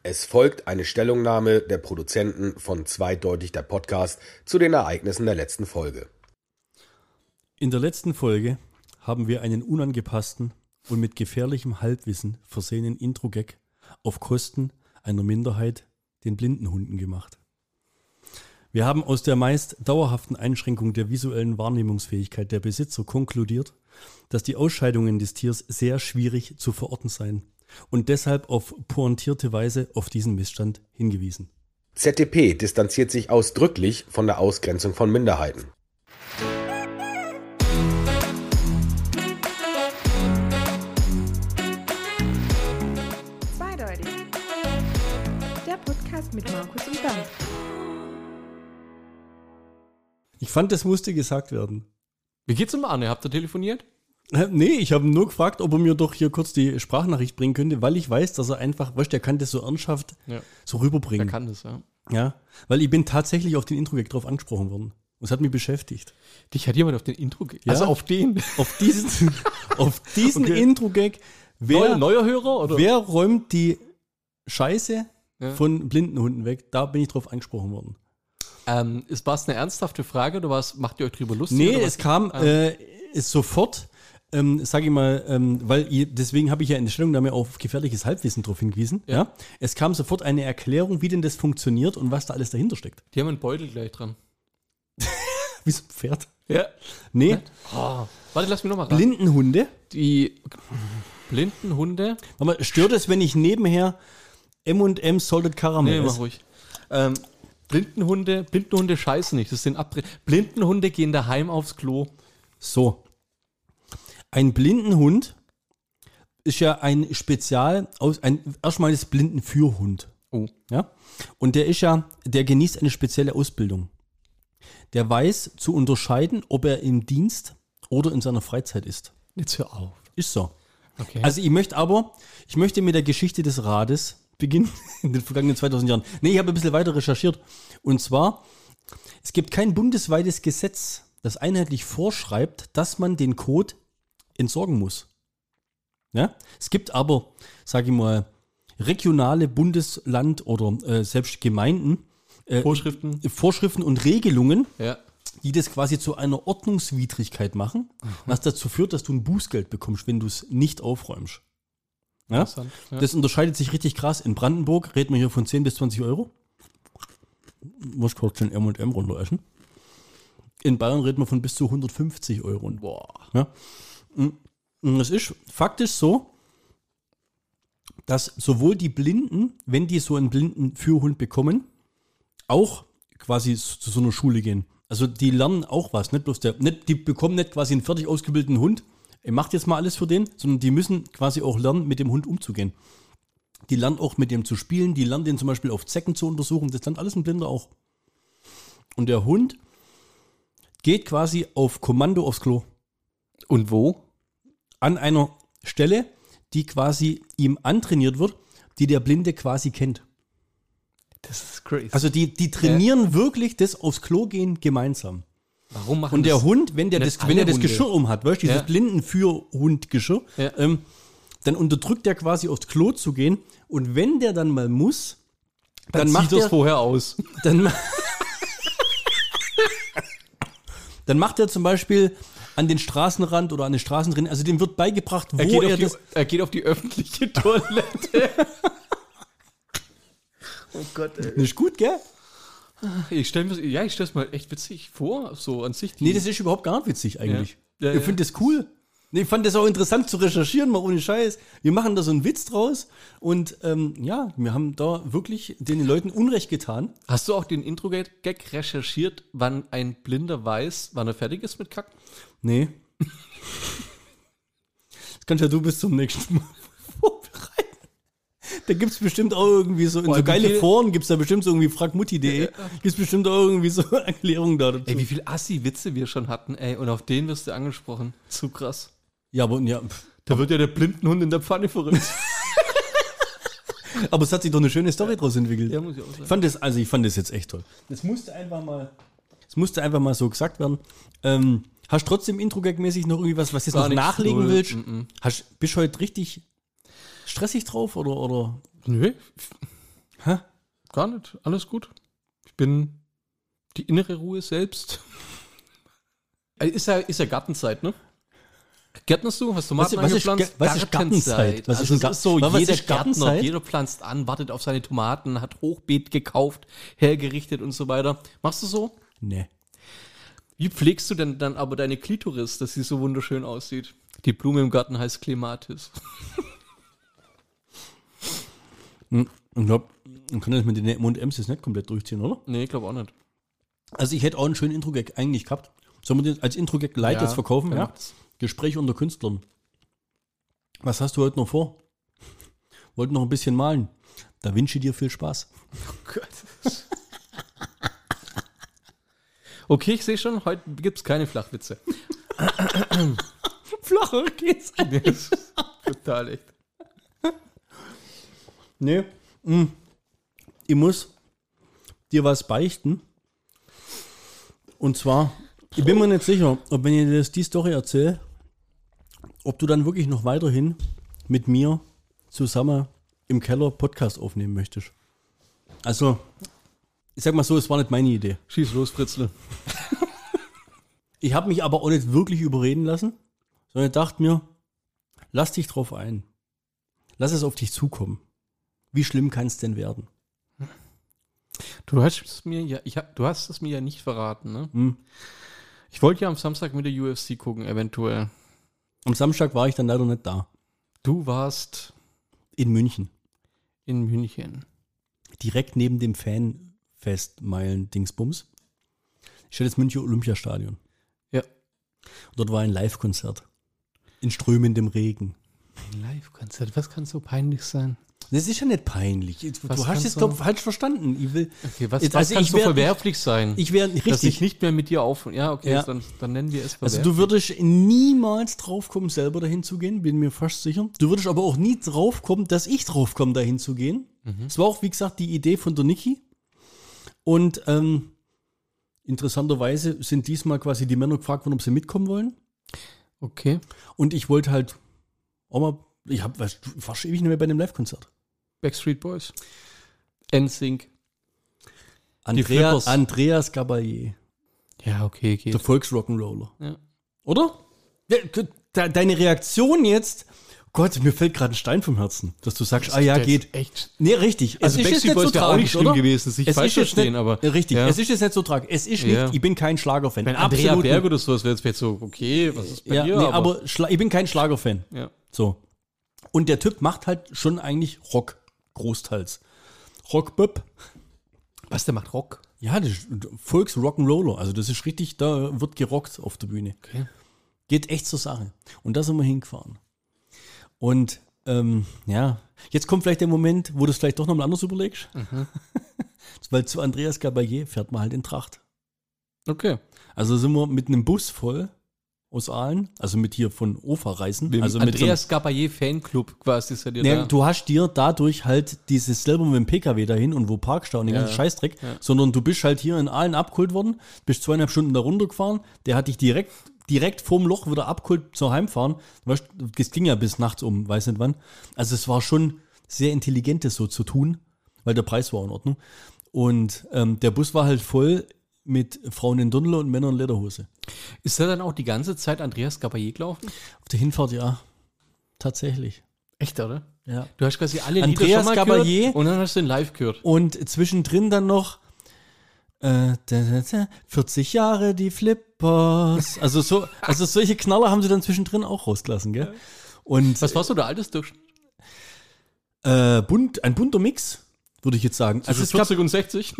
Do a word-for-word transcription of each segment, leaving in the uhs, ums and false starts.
Es folgt eine Stellungnahme der Produzenten von Zweideutig der Podcast zu den Ereignissen der letzten Folge. In der letzten Folge haben wir einen unangepassten und mit gefährlichem Halbwissen versehenen Intro-Gag auf Kosten einer Minderheit, den Blindenhunden, gemacht. Wir haben aus der meist dauerhaften Einschränkung der visuellen Wahrnehmungsfähigkeit der Besitzer konkludiert, dass die Ausscheidungen des Tiers sehr schwierig zu verorten seien und deshalb auf pointierte Weise auf diesen Missstand hingewiesen. Z D P distanziert sich ausdrücklich von der Ausgrenzung von Minderheiten. Zweideutig. Der Podcast mit Markus und Bernd. Ich fand, das musste gesagt werden. Wie geht's um Arne? Habt ihr telefoniert? Äh, Nee, ich habe nur gefragt, ob er mir doch hier kurz die Sprachnachricht bringen könnte, weil ich weiß, dass er einfach, weißt du, der kann das so ernsthaft Ja. so rüberbringen. Der kann das, ja. Ja, weil ich bin tatsächlich auf den Intro-Gag drauf angesprochen worden. Und es hat mich beschäftigt. Dich hat jemand auf den Intro ge- Ja. Also auf den. Auf diesen, auf diesen Okay. Intro-Gag, wer, Neuer, neuer Hörer? Oder? wer räumt die Scheiße Ja. von Blindenhunden weg? Da bin ich drauf angesprochen worden. Ähm, ist war es eine ernsthafte Frage oder was? Macht ihr euch drüber lustig? Nee, oder es was? kam Ah. äh, ist sofort, ähm, sag ich mal, ähm, weil ihr, deswegen habe ich ja in der Stellungnahme auf gefährliches Halbwissen drauf hingewiesen. Ja. Ja. Es kam sofort eine Erklärung, wie denn das funktioniert und was da alles dahinter steckt. Die haben einen Beutel gleich dran. Wie so ein Pferd. Ja. Nee, Oh. Warte, lass mich nochmal ran. Blindenhunde. Die blinden Hunde. Warte mal, stört es, wenn ich nebenher M und M Salted Caramel Nee, mach esse? ruhig. Ähm, Blindenhunde, Blindenhunde scheißen nicht. Das sind Abre- Blindenhunde gehen daheim aufs Klo. So. Ein Blindenhund ist ja ein Spezial, aus, ein, erstmal ist Blindenführhund. Oh. Ja? Und der ist ja, der genießt eine spezielle Ausbildung. Der weiß zu unterscheiden, ob er im Dienst oder in seiner Freizeit ist. Jetzt hör auf. Ist so. Okay. Also ich möchte aber, ich möchte mit der Geschichte des Rades beginnen, in den vergangenen zweitausend Jahren. Nee, ich habe ein bisschen weiter recherchiert. Und zwar, es gibt kein bundesweites Gesetz, das einheitlich vorschreibt, dass man den Kot entsorgen muss. Ja? Es gibt aber, sage ich mal, regionale Bundesland- oder äh, selbst Gemeinden, äh, Vorschriften. Vorschriften und Regelungen, Ja. die das quasi zu einer Ordnungswidrigkeit machen, was dazu führt, dass du ein Bußgeld bekommst, wenn du es nicht aufräumst. Ja? Interessant, ja. Das unterscheidet sich richtig krass. In Brandenburg reden wir hier von zehn bis zwanzig Euro. Muss kurz den M und M runter essen. In Bayern reden wir von bis zu hundertfünfzig Euro. Boah. Ja? Und es ist faktisch so, dass sowohl die Blinden, wenn die so einen Blindenführhund bekommen, auch quasi zu so einer Schule gehen. Also die lernen auch was, nicht bloß der, nicht, die bekommen nicht quasi einen fertig ausgebildeten Hund, ihr macht jetzt mal alles für den, sondern die müssen quasi auch lernen, mit dem Hund umzugehen. Die lernen auch mit dem zu spielen, die lernen den zum Beispiel auf Zecken zu untersuchen, das lernt alles ein Blinder auch. Und der Hund geht quasi auf Kommando aufs Klo. Und wo? An einer Stelle, die quasi ihm antrainiert wird, die der Blinde quasi kennt. Das ist crazy. Also die, die trainieren wirklich das aufs Klo gehen gemeinsam. warum machen Und der das Hund, wenn der nicht das, wenn er alle das Hunde? Geschirr um hat, weißt du, dieses Ja. Blindenführhundgeschirr, Ja. ähm, dann unterdrückt der quasi aufs Klo zu gehen. Und wenn der dann mal muss, dann, Dann macht sieht das er, vorher aus. dann, ma- dann macht er zum Beispiel an den Straßenrand oder an den Straßen drin, also dem wird beigebracht, wo Er er, geht, auf das... die, er geht auf die öffentliche Toilette. Oh Gott, ey. Das ist gut, gell? Ich stelle mir ja, ich stell's mal echt witzig vor, so an sich. die- Nee, das ist überhaupt gar nicht witzig eigentlich. Ja. Ja, ich ja. finde das cool. Nee, ich fand das auch interessant zu recherchieren, mal ohne Scheiß. Wir machen da so einen Witz draus und ähm, ja, wir haben da wirklich den Leuten Unrecht getan. Hast du auch den Intro-Gag recherchiert, wann ein Blinder weiß, wann er fertig ist mit Kacken? Nee. Das kannst ja du bis zum nächsten Mal vorbereiten. Da gibt es bestimmt auch irgendwie so, in Boah, so wie geile viel- Foren gibt es da bestimmt so irgendwie fragmutti punkt de, gibt es bestimmt auch irgendwie so Erklärungen da dazu. Ey, wie viel Assi-Witze wir schon hatten, ey, und auf den wirst du angesprochen. Zu krass. Ja, aber, ja, pff. Da wird ja der Blindenhund in der Pfanne verrückt. aber es hat sich doch eine schöne Story draus entwickelt. Ja, muss ich auch sagen. Ich fand das, also ich fand das jetzt echt toll. Das musste einfach mal, das musste einfach mal so gesagt werden. Ähm, hast du trotzdem Intro-Gag-mäßig noch irgendwie was, was du jetzt Gar noch nichts, nachlegen null. willst? Mm-mm. Hast, bist du heute richtig stressig drauf oder, oder? Nö. Hä? Gar nicht. Alles gut. Ich bin die innere Ruhe selbst. Ist ja, ist ja Gartenzeit, ne? Gärtnerst du? Hast du Tomaten Was ist- was ist angepflanzt? Ga- was ist Gartenzeit? Was ist also denn es Gar- ist so, was ist jeder Gärtner, Gartenzeit? jeder pflanzt an, wartet auf seine Tomaten, hat Hochbeet gekauft, hergerichtet und so weiter. Machst du so? Nee. Wie pflegst du denn dann aber deine Klitoris, dass sie so wunderschön aussieht? Die Blume im Garten heißt Clematis. Ich glaube, man kann das mit den M und M's jetzt nicht komplett durchziehen, oder? Nee, ich glaube auch nicht. Also ich hätte auch einen schönen Intro-Gag eigentlich gehabt. Sollen wir den als Intro-Gag light Ja, jetzt verkaufen? dann Ja? macht's. Gespräch unter Künstlern. Was hast du heute noch vor? Wollt noch ein bisschen malen. Da wünsche ich dir viel Spaß. Okay, ich sehe schon, heute gibt es keine Flachwitze. Flacher geht's. Total echt. Nee. mm. Ich muss dir was beichten. Und zwar, ich bin mir nicht sicher, ob wenn ich dir das die Story erzähle, ob du dann wirklich noch weiterhin mit mir zusammen im Keller Podcast aufnehmen möchtest. Also, ich sag mal so, es war nicht meine Idee. Schieß los, Fritzle. Ich habe mich aber auch nicht wirklich überreden lassen, sondern ich dachte mir, lass dich drauf ein. Lass es auf dich zukommen. Wie schlimm kann es denn werden? Du hast es mir ja, ich hab, du hast es mir ja nicht verraten, ne? Hm. Ich wollte ja am Samstag mit der U F C gucken, eventuell. Am Samstag war ich dann leider nicht da. Du warst In München. in München. Direkt neben dem Fanfestmeilen-Dingsbums steht das München Olympiastadion. Ja. Dort war ein Live-Konzert. In strömendem Regen. Ein Live-Konzert, was kann so peinlich sein? Das ist ja nicht peinlich. Jetzt- Was Du hast kannst es, du- glaube ich, falsch verstanden. Ich will, Okay, was, Jetzt, was also kann ich so wär- verwerflich sein? ich wäre dass ich richtig. nicht mehr mit dir auf... Ja, okay, Ja. Dann, dann nennen wir es Also verwerflich. du würdest niemals drauf kommen, selber dahin zu gehen, bin mir fast sicher. Du würdest aber auch nie drauf kommen, dass ich drauf komme, dahin zu gehen. Es war auch, wie gesagt, die Idee von der Niki. Und ähm, interessanterweise sind diesmal quasi die Männer gefragt worden, ob sie mitkommen wollen. Okay. Und ich wollte halt auch mal, ich hab, was, du warst ewig nicht mehr bei einem Live-Konzert. Backstreet Boys. N Sync. Andrea, Flippers. Andreas Gabalier, Ja, okay, geht. der Volksrock'n'Roller. Ja. Oder? Ja, de- deine Reaktion jetzt, Gott, mir fällt gerade ein Stein vom Herzen, dass du sagst, ah ja, Das geht. ist Echt. Nee, richtig. Also es ist jetzt Backstreet nicht so Boys wäre auch nicht tragisch, schlimm oder? gewesen, sich Es falsch ist jetzt verstehen, nicht, aber- Richtig, ja. es ist jetzt nicht so tragisch. Es ist Ja. nicht, ich bin kein Schlagerfan. Wenn Andrea Absolut Berg nicht. oder so, das wäre jetzt vielleicht so, okay, was ist bei Ja, dir? nee, aber Schla- ich bin kein Schlagerfan. ja. So. Und der Typ macht halt schon eigentlich Rock, großteils. Rock-Böp. Was, der macht Rock? Ja, das ist Volks-Rock'n'Roller. Also das ist richtig, da wird gerockt auf der Bühne. Okay. Geht echt zur Sache. Und da sind wir hingefahren. Und ähm, ja, jetzt kommt vielleicht der Moment, wo du es vielleicht doch nochmal anders überlegst. Weil zu Andreas Gabalier fährt man halt in Tracht. Okay. Also sind wir mit einem Bus voll aus Aalen, also mit hier von O F A-Reisen. Mit Also dem mit so einem- Andreas Gabalier Fanclub quasi ist ja dir Nee, da. du hast dir dadurch halt dieses selber mit dem P K W dahin und wo Parkstau und den Ja. ganzen Scheißdreck, Ja. sondern du bist halt hier in Aalen abgeholt worden, bist zweieinhalb Stunden da runtergefahren, der hat dich direkt, direkt vorm Loch wieder abgeholt zur Heimfahren. Weißt, das ging ja bis nachts um, weiß nicht wann. Also es war schon sehr intelligent, das so zu tun, weil der Preis war in Ordnung. Und ähm, der Bus war halt voll mit Frauen in Dirndl und Männern in Lederhose. Ist da dann auch die ganze Zeit Andreas Gabalier gelaufen? Auf der Hinfahrt, ja, tatsächlich. Echt, oder? Ja. Du hast quasi alle Andreas Lieder schon mal Gabalier. gehört und dann hast du ihn live gehört. Und zwischendrin dann noch äh, da, da, da, vierzig Jahre die Flippers. Also so, also solche Knaller haben sie dann zwischendrin auch rausgelassen, gell? Und Was warst du da altes durch? äh, bunt, ein bunter Mix, würde ich jetzt sagen. Also Also es gab, vierzig und sechzig?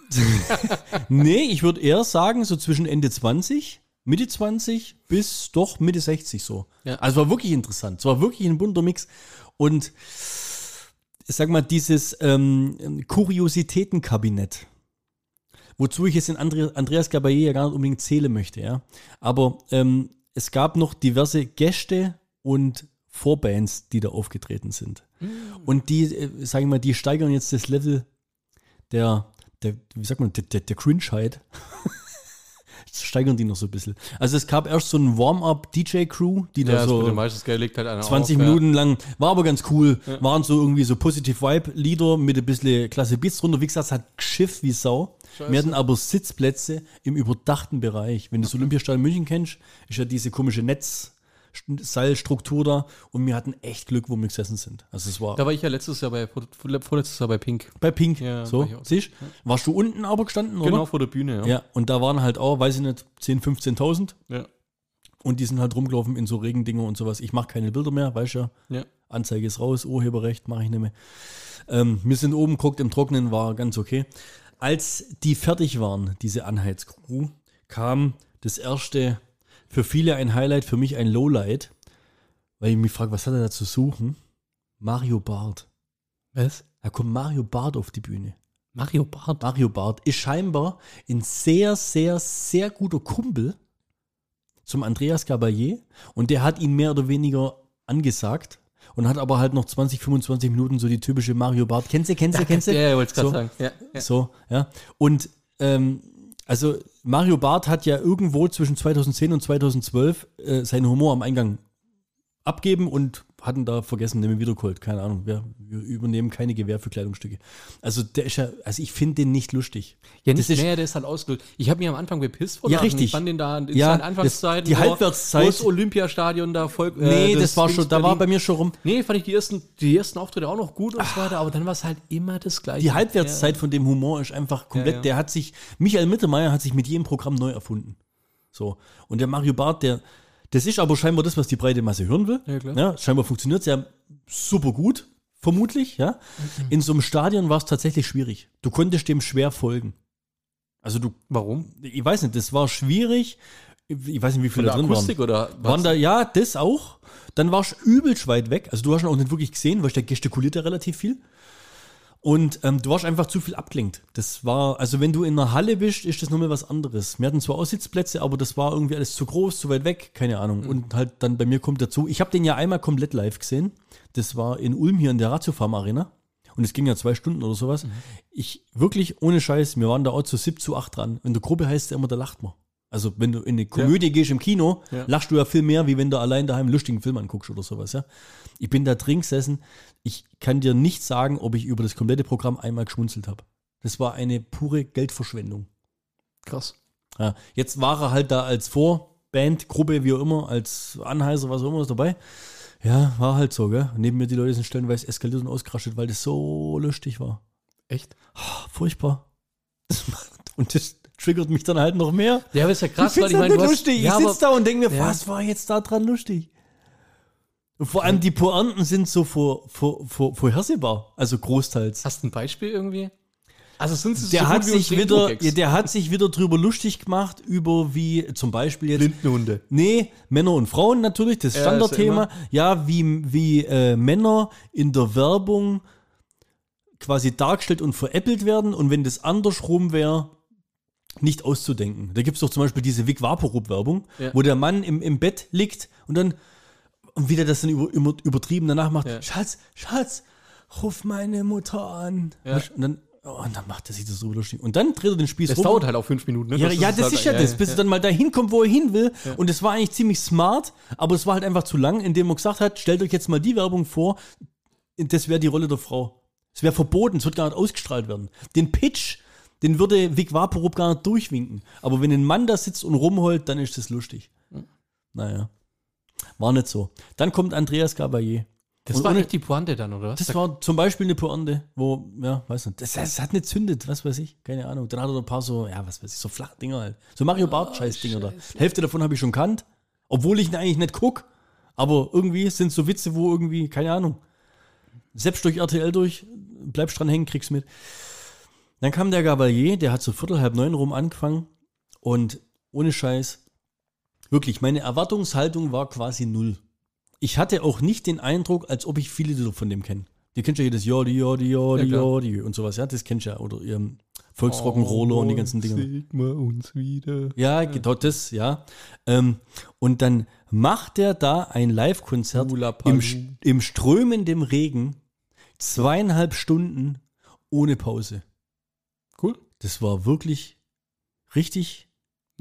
nee, ich würde eher sagen, so zwischen Ende zwanzig, Mitte zwanzig bis doch Mitte sechzig so. Ja. Also war wirklich interessant. Es war wirklich ein bunter Mix. Und ich sag mal, dieses ähm, Kuriositätenkabinett, wozu ich jetzt den Andre, Andreas Gabalier ja gar nicht unbedingt zählen möchte, ja. Aber ähm, es gab noch diverse Gäste und Vorbands, die da aufgetreten sind. Und die, äh, sag ich mal, die steigern jetzt das Level der, der wie sagt man, der, der, der Cringeheit. steigern die noch so ein bisschen. Also es gab erst so ein Warm-up-D J-Crew, die da Ja, so meistens legt halt einer zwanzig auf, Minuten ja. lang, war aber ganz cool, waren so irgendwie so Positive Vibe-Lieder mit ein bisschen klasse Beats drunter. Wie gesagt, es hat geschifft wie Sau. Scheiße. Wir hatten aber Sitzplätze im überdachten Bereich. Wenn du das Olympiastadion München kennst, ist ja diese komische Netzseilstruktur da und wir hatten echt Glück, wo wir gesessen sind. Also es war Da war ich ja letztes Jahr bei, vor- vorletztes Jahr bei Pink. bei Pink, Ja, so, war ich auch. siehst du? Warst du unten aber gestanden, Genau oder? vor der Bühne, ja. Ja, und da waren halt auch, weiß ich nicht, zehntausend, fünfzehntausend Ja. und die sind halt rumgelaufen in so Regendinger und sowas. Ich mache keine Bilder mehr, weißt du ja. ja. Anzeige ist raus, Urheberrecht mache ich nicht mehr. Ähm, wir sind oben geguckt, im Trocknen war ganz okay. Als die fertig waren, diese Anheizcrew, kam das erste, für viele ein Highlight, für mich ein Lowlight, weil ich mich frage, was hat er da zu suchen? Mario Barth. Was? Da kommt Mario Barth auf die Bühne. Mario Barth. Mario Barth ist scheinbar ein sehr, sehr, sehr guter Kumpel zum Andreas Gabalier und der hat ihn mehr oder weniger angesagt und hat aber halt noch zwanzig, fünfundzwanzig Minuten so die typische Mario Barth. Kennst du, kennst du, kennst du? Ja, ja, wollte ich gerade So. sagen. Ja, ja. So, ja. Und ähm, also Mario Barth hat ja irgendwo zwischen zweitausendzehn und zweitausendzwölf äh, seinen Humor am Eingang abgeben und hatten da vergessen, nehmen wiedergeholt. Keine Ahnung, wir, wir übernehmen keine Gewähr für Kleidungsstücke. Also der ist ja, also ich finde den nicht lustig. Ja, nicht Das ist- mehr, der ist halt ausgelöst. Ich habe mich am Anfang bepisst vor Ja, Lachen. richtig. Ich fand den da in Ja, seinen das- Anfangszeiten. die wo- Halbwertszeit- Wo das Olympiastadion da voll. Nee, das, war schon, da war bei mir schon rum. Nee, fand ich die ersten, die ersten Auftritte auch noch gut und so weiter, aber dann war es halt immer das Gleiche. Die Halbwertszeit von dem Humor ist einfach komplett, Ja, ja. der hat sich, Michael Mittermeier hat sich mit jedem Programm neu erfunden. So. Und der Mario Barth, der, das ist aber scheinbar das, was die breite Masse hören will. Ja, klar. Ja, scheinbar funktioniert es ja super gut, vermutlich, ja. In so einem Stadion war es tatsächlich schwierig. Du konntest dem schwer folgen. Also du, Warum? ich weiß nicht, das war schwierig. Ich weiß nicht, wie Von viele der da drin Akustik waren. oder was? Waren da, ja, das auch. Dann warst du übelst weit weg. Also du hast ihn auch nicht wirklich gesehen, weil der gestikuliert ja relativ viel. Und ähm, du warst einfach zu viel abgelenkt. Das war, also wenn du in einer Halle bist, ist das nochmal was anderes. Wir hatten zwar Aussitzplätze, aber das war irgendwie alles zu groß, zu weit weg, keine Ahnung. Und halt dann bei mir kommt dazu, ich habe den ja einmal komplett live gesehen. Das war in Ulm hier in der Ratiofarm Arena. Und es ging ja zwei Stunden oder sowas. Ich, wirklich ohne Scheiß, wir waren da auch zu sieben zu acht dran. In der Gruppe heißt es ja immer, da lacht man. Also wenn du in eine Komödie gehst im Kino, Ja. lachst du ja viel mehr, wie wenn du allein daheim einen lustigen Film anguckst oder sowas, ja. Ich bin da drin gesessen. Ich kann dir nicht sagen, ob ich über das komplette Programm einmal geschmunzelt habe. Das war eine pure Geldverschwendung. Krass. Ja, jetzt war er halt da als Vorband, Gruppe, wie auch immer, als Anheiser, was auch immer ist dabei. Ja, war halt so, gell. Neben mir die Leute sind stellenweise eskaliert und ausgerastet, weil das so lustig war. Echt? Oh, furchtbar. Und das triggert mich dann halt noch mehr. Ja, aber ist ja krass, ich weil find's ich halt meine, nicht du hast, lustig. ja, ich sitze aber, da und denke mir, Ja. was war jetzt da dran lustig? Und vor allem die Pointen sind so vor, vor, vor, vorhersehbar, also großteils. hast du ein Beispiel irgendwie? Also sind sie Der so hat gut wie sich unsere wieder, Infogags? ja, der hat sich wieder drüber lustig gemacht über wie zum Beispiel jetzt Blindenhunde. Nee, Männer und Frauen natürlich, das Ja, Standardthema. ist Ja, wie, wie äh, Männer in der Werbung quasi dargestellt und veräppelt werden und wenn das andersrum wäre, nicht auszudenken. Da gibt es doch zum Beispiel diese Vic Vaporub-Werbung, Ja. wo der Mann im, im Bett liegt und dann und wie der das dann über, immer, übertrieben danach macht. Ja. Schatz, Schatz, ruf meine Mutter an. Ja. Und dann, oh, und dann macht er sich das so lustig. Und dann dreht er den Spieß Das rum. dauert halt auch fünf Minuten, ne? Ja, ja, das halt- ist ja das, bis er dann mal dahin kommt, wo er hin will. Ja. Und es war eigentlich ziemlich smart, aber es war halt einfach zu lang, indem er gesagt hat, stellt euch jetzt mal die Werbung vor, das wäre die Rolle der Frau. Es wäre verboten, es wird gar nicht ausgestrahlt werden. Den Pitch, den würde Vic Vaporub gar nicht durchwinken. Aber wenn ein Mann da sitzt und rumheult, dann ist das lustig. Naja, war nicht so. Dann kommt Andreas Gabalier. Das Und war ohne- echt die Pointe dann, oder was? Das war zum Beispiel eine Pointe, wo, ja, weiß nicht, das, das hat nicht zündet, was weiß ich, keine Ahnung. Dann hat er noch ein paar so, ja, was weiß ich, so Flachdinger halt. So Mario Bart-Scheiß-Dinger da. Hälfte davon habe ich schon kannt, obwohl ich ihn eigentlich nicht guck. Aber irgendwie sind so Witze, wo irgendwie, keine Ahnung, selbst durch R T L durch, bleibst dran hängen, kriegst mit. Dann kam der Gabalier, der hat so viertel, halb neun rum angefangen und ohne Scheiß, wirklich, meine Erwartungshaltung war quasi null. Ich hatte auch nicht den Eindruck, als ob ich viele Lieder von dem kenne. Die kennst ja jedes Jordi, Jordi, Jordi, Ja, klar. Jordi und sowas, ja, das kennst du ja. Oder ihrem Volksrock'n'Roller und die ganzen Dinger. Sieht man uns wieder. Ja, genau das, ja. Ähm, und dann macht er da ein Live-Konzert Hula Palu. im, Sch- im strömenden Regen, zweieinhalb Stunden ohne Pause. Cool. Das war wirklich richtig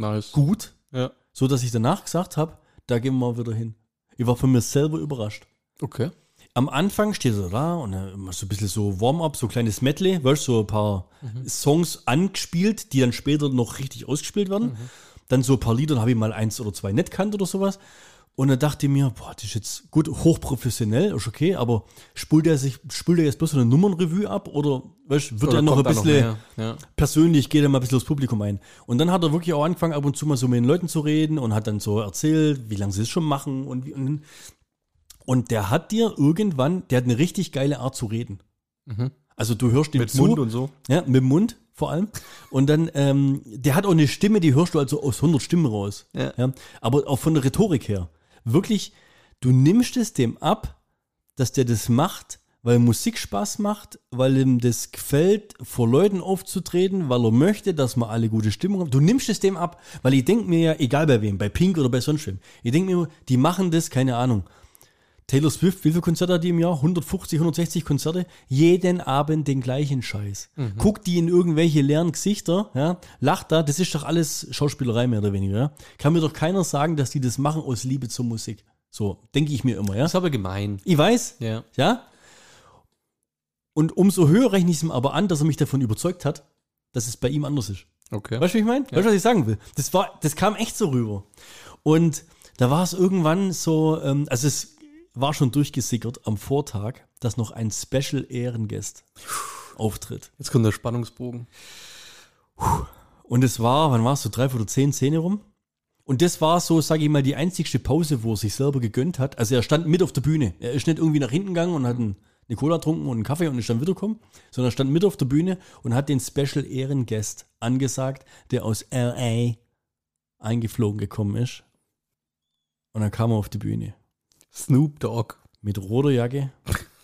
Nice. gut, Ja. so dass ich danach gesagt habe, da gehen wir mal wieder hin. Ich war von mir selber überrascht. Okay. Am Anfang steht er da und dann immer so ein bisschen so Warm-up, so kleines Medley, weißt du, so ein paar mhm. Songs angespielt, die dann später noch richtig ausgespielt werden. Mhm. Dann so ein paar Lieder, dann habe ich mal eins oder zwei nicht kannt oder sowas. Und dann dachte ich mir, boah, das ist jetzt gut, hochprofessionell, ist okay, aber spult er sich, spult er jetzt bloß so eine Nummernrevue ab oder weißt, wird oder er noch ein bisschen noch ja. persönlich, geht er mal ein bisschen aufs Publikum ein. Und dann hat er wirklich auch angefangen, ab und zu mal so mit den Leuten zu reden und hat dann so erzählt, wie lange sie es schon machen und wie. Und, und der hat dir irgendwann, der hat eine richtig geile Art zu reden. Mhm. Also du hörst ihm mit zu. Mund und so. Ja, mit dem Mund vor allem. Und dann, ähm, der hat auch eine Stimme, die hörst du also aus hundert Stimmen raus. Ja. Ja, aber auch von der Rhetorik her. Wirklich, du nimmst es dem ab, dass der das macht, weil Musik Spaß macht, weil ihm das gefällt, vor Leuten aufzutreten, weil er möchte, dass wir alle gute Stimmung haben. Du nimmst es dem ab, weil ich denke mir ja, egal bei wem, bei Pink oder bei sonst wem, ich denke mir, die machen das, keine Ahnung. Taylor Swift, wie viele Konzerte hat die im Jahr? hundertfünfzig, hundertsechzig Konzerte. Jeden Abend den gleichen Scheiß. Mhm. Guckt die in irgendwelche leeren Gesichter, ja, lacht da, das ist doch alles Schauspielerei mehr oder weniger. Ja. Kann mir doch keiner sagen, dass die das machen aus Liebe zur Musik. So, denke ich mir immer, ja. Das ist aber gemein. Ich weiß, ja. ja. Und umso höher rechne ich es ihm aber an, dass er mich davon überzeugt hat, dass es bei ihm anders ist. Okay. Weißt du, wie ich meine? Ja. Weißt du, was ich sagen will? Das war, das kam echt so rüber. Und da war es irgendwann so, ähm, also es war schon durchgesickert am Vortag, dass noch ein Special-Ehrengast auftritt. Jetzt kommt der Spannungsbogen. Und es war, wann war es, so drei oder zehn Szene rum? Und das war so, sage ich mal, die einzigste Pause, wo er sich selber gegönnt hat. Also er stand mit auf der Bühne. Er ist nicht irgendwie nach hinten gegangen und hat einen, eine Cola getrunken und einen Kaffee und ist dann wiedergekommen, sondern er stand mit auf der Bühne und hat den Special-Ehrengast angesagt, der aus L A eingeflogen gekommen ist. Und dann kam er auf die Bühne. Snoop Dogg. Mit roter Jacke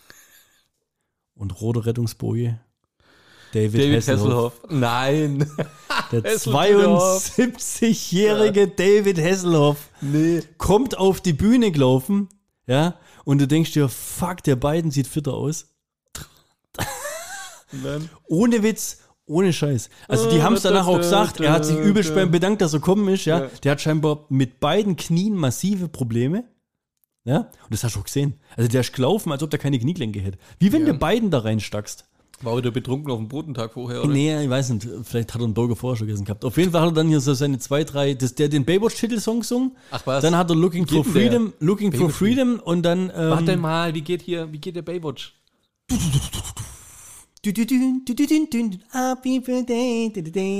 und roter Rettungsboje. David, David Hasselhoff. Hasselhoff. Nein. Der zweiundsiebzigjährige ja. David Hasselhoff nee. kommt auf die Bühne gelaufen, ja, und du denkst dir, fuck, der Biden sieht fitter aus. Ohne Witz, ohne Scheiß. Also die haben es danach auch gesagt, er hat sich übelst beim bedankt, dass er kommen ist, ja. Der hat scheinbar mit beiden Knien massive Probleme. Ja, und das hast du auch gesehen. Also der ist gelaufen, als ob der keine Kniegelenke hätte. Wie wenn ja. du beiden da reinstackst. War wieder betrunken auf dem Brotentag vorher, oder? Nee, ich weiß nicht. Vielleicht hat er einen Burger vorher schon gegessen gehabt. Auf jeden Fall hat er dann hier so seine zwei, drei, das, der den Baywatch-Titelsong gesungen. Ach was? Dann hat er Looking for Freedom, der? Looking Baywatch for Freedom und dann... Ähm, Warte mal, wie geht hier, wie geht der Baywatch? Happy Birthday.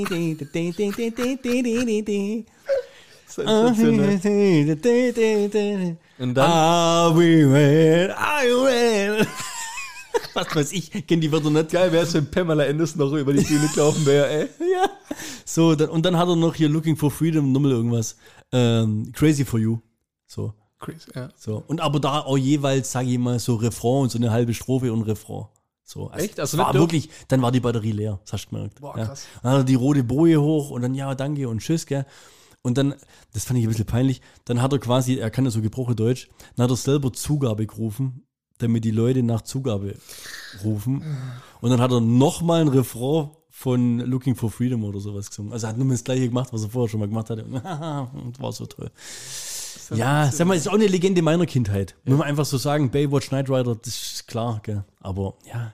Und dann? Are we ready? Are you ready? Was weiß ich, kenne die Wörter nicht. Geil, wäre es, wenn Pamela Anderson noch über die Bühne gelaufen wäre, ey. Ja. So, dann, und dann hat er noch hier Looking for Freedom, nochmal irgendwas. Ähm, Crazy for You. So. Crazy, ja. So. Und aber da auch jeweils, sage ich mal, so Refrain und so eine halbe Strophe und Refrain. So. Also echt? Also war wirklich, dann war die Batterie leer, das hast du gemerkt. Boah, ja. krass. Dann hat er die rote Boje hoch und dann ja, danke und tschüss, gell. Und dann, das fand ich ein bisschen peinlich, dann hat er quasi, er kann ja so gebrochen Deutsch, dann hat er selber Zugabe gerufen, damit die Leute nach Zugabe rufen. Und dann hat er nochmal ein Refrain von Looking for Freedom oder sowas gesungen. Also er hat nur das gleiche gemacht, was er vorher schon mal gemacht hatte. Und war so toll. Ja, sag mal, ist auch eine Legende meiner Kindheit. Ja. Muss man einfach so sagen, Baywatch, Knight Rider, das ist klar, gell. Aber ja,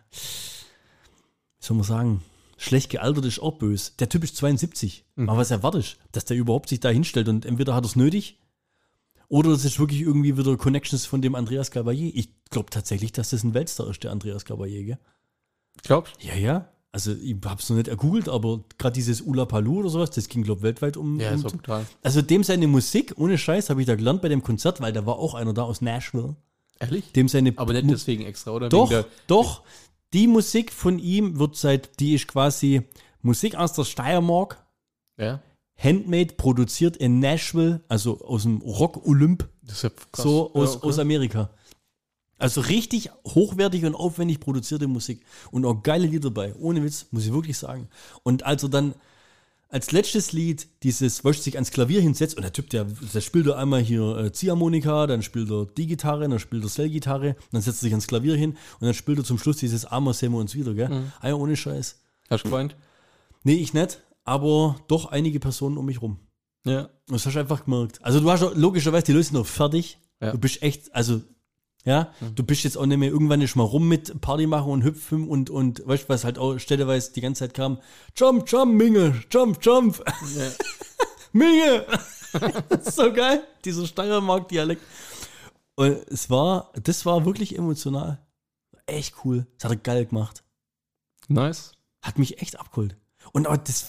wie soll man sagen, schlecht gealtert ist auch böse. Der Typ ist zweiundsiebzig. Mhm. Aber was erwartest du? Dass der überhaupt sich da hinstellt und entweder hat er es nötig oder das ist wirklich irgendwie wieder Connections von dem Andreas Gabalier. Ich glaube tatsächlich, dass das ein Weltstar ist, der Andreas Gabalier, gell? Glaubst du? Ja, ja. Also ich habe es noch nicht ergoogelt, aber gerade dieses Ula Palu oder sowas, das ging, glaube ich, weltweit um. Ja, um, ist auch brutal. Also dem seine Musik, ohne Scheiß, habe ich da gelernt bei dem Konzert, weil da war auch einer da aus Nashville. Ehrlich? Dem seine aber nicht deswegen extra, oder? Doch, wegen der, doch. Die Musik von ihm wird seit, die ist quasi Musik aus der Steiermark. Ja. Handmade, produziert in Nashville, also aus dem Rock-Olymp. Das ist ja krass. So aus, ja, okay. aus Amerika. Also richtig hochwertig und aufwendig produzierte Musik. Und auch geile Lieder dabei. Ohne Witz, muss ich wirklich sagen. Und als er dann als letztes Lied dieses, weißt du, sich ans Klavier hinsetzt und der Typ, der, der spielt er einmal hier äh, Ziehharmonika, dann spielt er die Gitarre, dann spielt er Cell-Gitarre, dann setzt er sich ans Klavier hin und dann spielt er zum Schluss dieses Armer sehen wir uns wieder, gell? Mhm. Ah ja, ohne Scheiß. Hast du geweint? Nee, ich nicht, aber doch einige Personen um mich rum. Ja. Das hast du einfach gemerkt. Also du hast auch, logischerweise die Leute sind noch fertig. Ja. Du bist echt, also, ja, mhm. du bist jetzt auch nicht mehr irgendwann nicht mal rum mit Party machen und hüpfen und, und weißt du, was halt auch stellenweise die ganze Zeit kam, Jump, Jump, Minge, Jump, Jump. Ja. Minge! Das ist so geil, dieser Steiermark-Dialekt. Und es war, das war wirklich emotional. Echt cool. Das hat er geil gemacht. Nice. Hat mich echt abgeholt. Und auch das,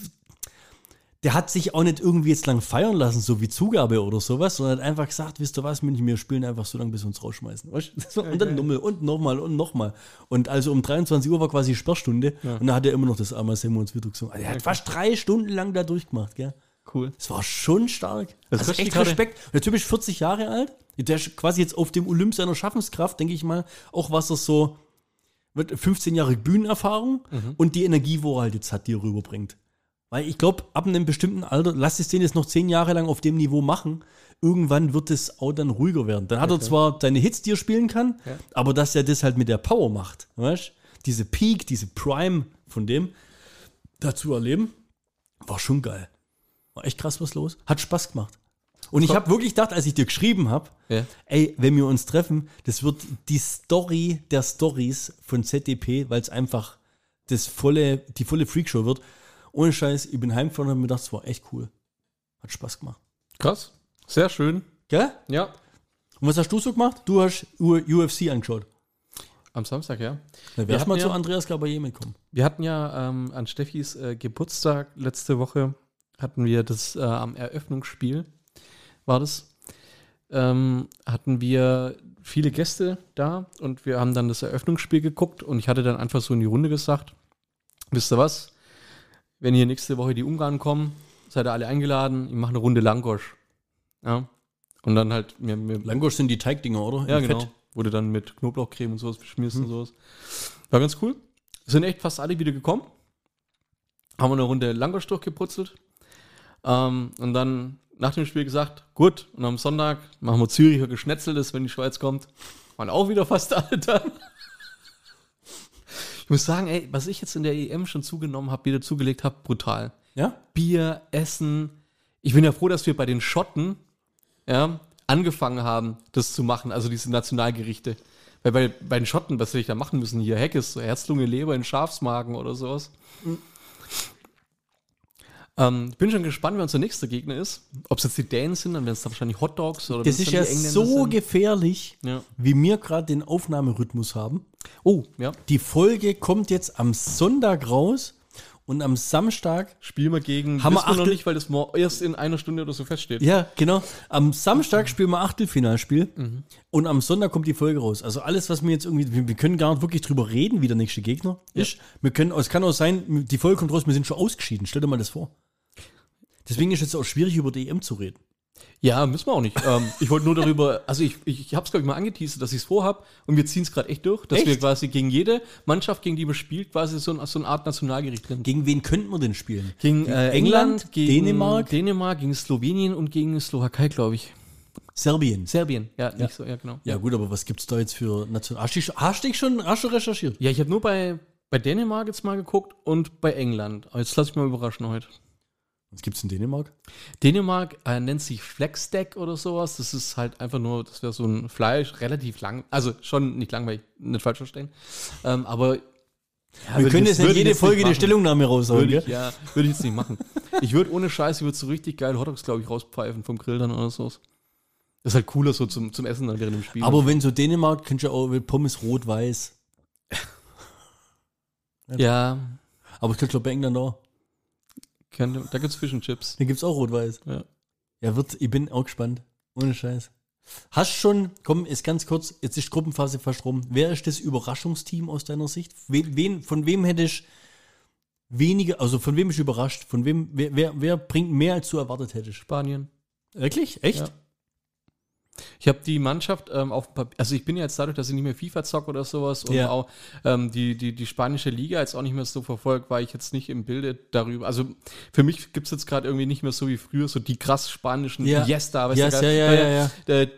der hat sich auch nicht irgendwie jetzt lang feiern lassen, so wie Zugabe oder sowas, sondern hat einfach gesagt, wisst ihr was, München, wir spielen einfach so lange, bis wir uns rausschmeißen. Weißt du? Und dann nochmal und nochmal und nochmal. Und also um dreiundzwanzig Uhr war quasi Sperrstunde ja. und da hat er immer noch das Arme Semo uns wieder gesungen. Also er hat fast drei Stunden lang da durchgemacht, gell? Cool. Das war schon stark. Das also echt Respekt. Der Typ ist vierzig Jahre alt. Der ist quasi jetzt auf dem Olymp seiner Schaffenskraft, denke ich mal, auch was er so, wird fünfzehn Jahre Bühnenerfahrung mhm. und die Energie, wo er halt jetzt hat, die er rüberbringt. Weil ich glaube, ab einem bestimmten Alter, lass es den jetzt noch zehn Jahre lang auf dem Niveau machen, irgendwann wird es auch dann ruhiger werden. Dann hat okay. er zwar seine Hits, die er spielen kann, ja. aber dass er das halt mit der Power macht, weißt? Diese Peak, diese Prime von dem dazu erleben, war schon geil. War echt krass was los. Hat Spaß gemacht. Und ich habe wirklich gedacht, als ich dir geschrieben habe, ja. ey, wenn wir uns treffen, das wird die Story der Stories von Z D P, weil es einfach das volle, die volle Freakshow wird. Ohne Scheiß, ich bin heimgefahren und habe mir gedacht, das war echt cool. Hat Spaß gemacht. Krass. Sehr schön. Gell? Ja. Und was hast du so gemacht? Du hast U F C angeschaut. Am Samstag, ja. Da wärst mal ja, zu Andreas Gabayé mitkommen. Wir hatten ja ähm, an Steffis äh, Geburtstag letzte Woche, hatten wir das äh, am Eröffnungsspiel, war das, ähm, hatten wir viele Gäste da und wir haben dann das Eröffnungsspiel geguckt und ich hatte dann einfach so in die Runde gesagt, wisst ihr was, wenn hier nächste Woche die Ungarn kommen, seid ihr alle eingeladen, ich mache eine Runde Langosch. Ja. Und dann halt mir, mir Langosch sind die Teigdinger, oder? Ja, Im genau. Fett. Wurde dann mit Knoblauchcreme und sowas beschmiert hm. und sowas. War ganz cool. Sind echt fast alle wieder gekommen. Haben wir eine Runde Langosch durchgeputzelt. Ähm, und dann nach dem Spiel gesagt, gut, und am Sonntag machen wir Züricher Geschnetzeltes, wenn die Schweiz kommt. Waren auch wieder fast alle da. Ich muss sagen, ey, was ich jetzt in der E M schon zugenommen habe, wieder zugelegt habe, brutal. Ja? Bier, Essen. Ich bin ja froh, dass wir bei den Schotten ja, angefangen haben, das zu machen, also diese Nationalgerichte. Weil bei, bei den Schotten, was hätte ich da machen müssen? Hier Haggis, so Herzlunge, Leber in Schafsmagen oder sowas. Mhm. Ähm, ich bin schon gespannt, wer unser nächster Gegner ist. Ob es jetzt die Dänen sind, dann wären es da wahrscheinlich Hotdogs oder das ist ja so sind. gefährlich, ja. wie wir gerade den Aufnahmerhythmus haben. Oh, ja. Die Folge kommt jetzt am Sonntag raus und am Samstag spielen wir gegen, haben wir wir noch nicht, weil das erst in einer Stunde oder so feststeht. Ja, genau. Am Samstag spielen wir Achtelfinalspiel mhm. und am Sonntag kommt die Folge raus. Also alles, was wir jetzt irgendwie, wir, wir können gar nicht wirklich drüber reden, wie der nächste Gegner ja. ist. Wir können, es kann auch sein, die Folge kommt raus, wir sind schon ausgeschieden. Stell dir mal das vor. Deswegen ist es jetzt auch schwierig, über die E M zu reden. Ja, müssen wir auch nicht. ähm, ich wollte nur darüber, also ich, ich, ich habe es, glaube ich, mal angeteasert, dass ich es vorhabe und wir ziehen es gerade echt durch, dass echt? wir quasi gegen jede Mannschaft, gegen die man spielt, quasi so, ein, so eine Art Nationalgericht drin. Gegen wen könnten wir denn spielen? Gegen äh, England, England, gegen Dänemark, Dänemark, gegen Slowenien und gegen Slowakei, glaube ich. Serbien. Serbien, ja, nicht ja. so, ja, genau. Ja, gut, aber was gibt es da jetzt für National? Hast du, hast du schon, hast du recherchiert? Ja, ich habe nur bei, bei Dänemark jetzt mal geguckt und bei England. Aber jetzt lasse ich mal überraschen heute. Was gibt es in Dänemark? Dänemark äh, nennt sich Flexdeck oder sowas. Das ist halt einfach nur, das wäre so ein Fleisch, relativ lang, also schon nicht langweilig, nicht falsch verstehen. Ähm, aber ja, wir können jetzt nicht jede Folge eine Stellungnahme raushauen, würde ich, ja, würde ich jetzt nicht machen. Ich würde ohne Scheiß, ich würde so richtig geil Hotdogs, glaube ich, rauspfeifen vom Grill dann oder so. Das ist halt cooler so zum, zum Essen dann während dem Spiel. Aber wenn so Dänemark, könnt ihr auch mit Pommes rot-weiß. Ja. Aber ich glaube bei England auch. Da gibt es Fish and Chips. Da gibt es auch rot-weiß. Ja. Ja, wird, ich bin auch gespannt. Ohne Scheiß. Hast schon, komm, ist ganz kurz, jetzt ist Gruppenphase fast rum. Wer ist das Überraschungsteam aus deiner Sicht? Wen, wen, von wem hättest weniger, also von wem bist du überrascht? Von wem, wer, wer, wer bringt mehr, als du erwartet hättest? Spanien. Wirklich? Echt? Ja. Ich habe die Mannschaft ähm, auf Papier, also ich bin ja jetzt dadurch, dass ich nicht mehr FIFA zocke oder sowas und ja. auch ähm, die, die, die spanische Liga jetzt auch nicht mehr so verfolgt, war ich jetzt nicht im Bilde darüber. Also für mich gibt es jetzt gerade irgendwie nicht mehr so wie früher, so die krass spanischen ja. Yes da, yes, ja, ja, ja, ja. ja. Die,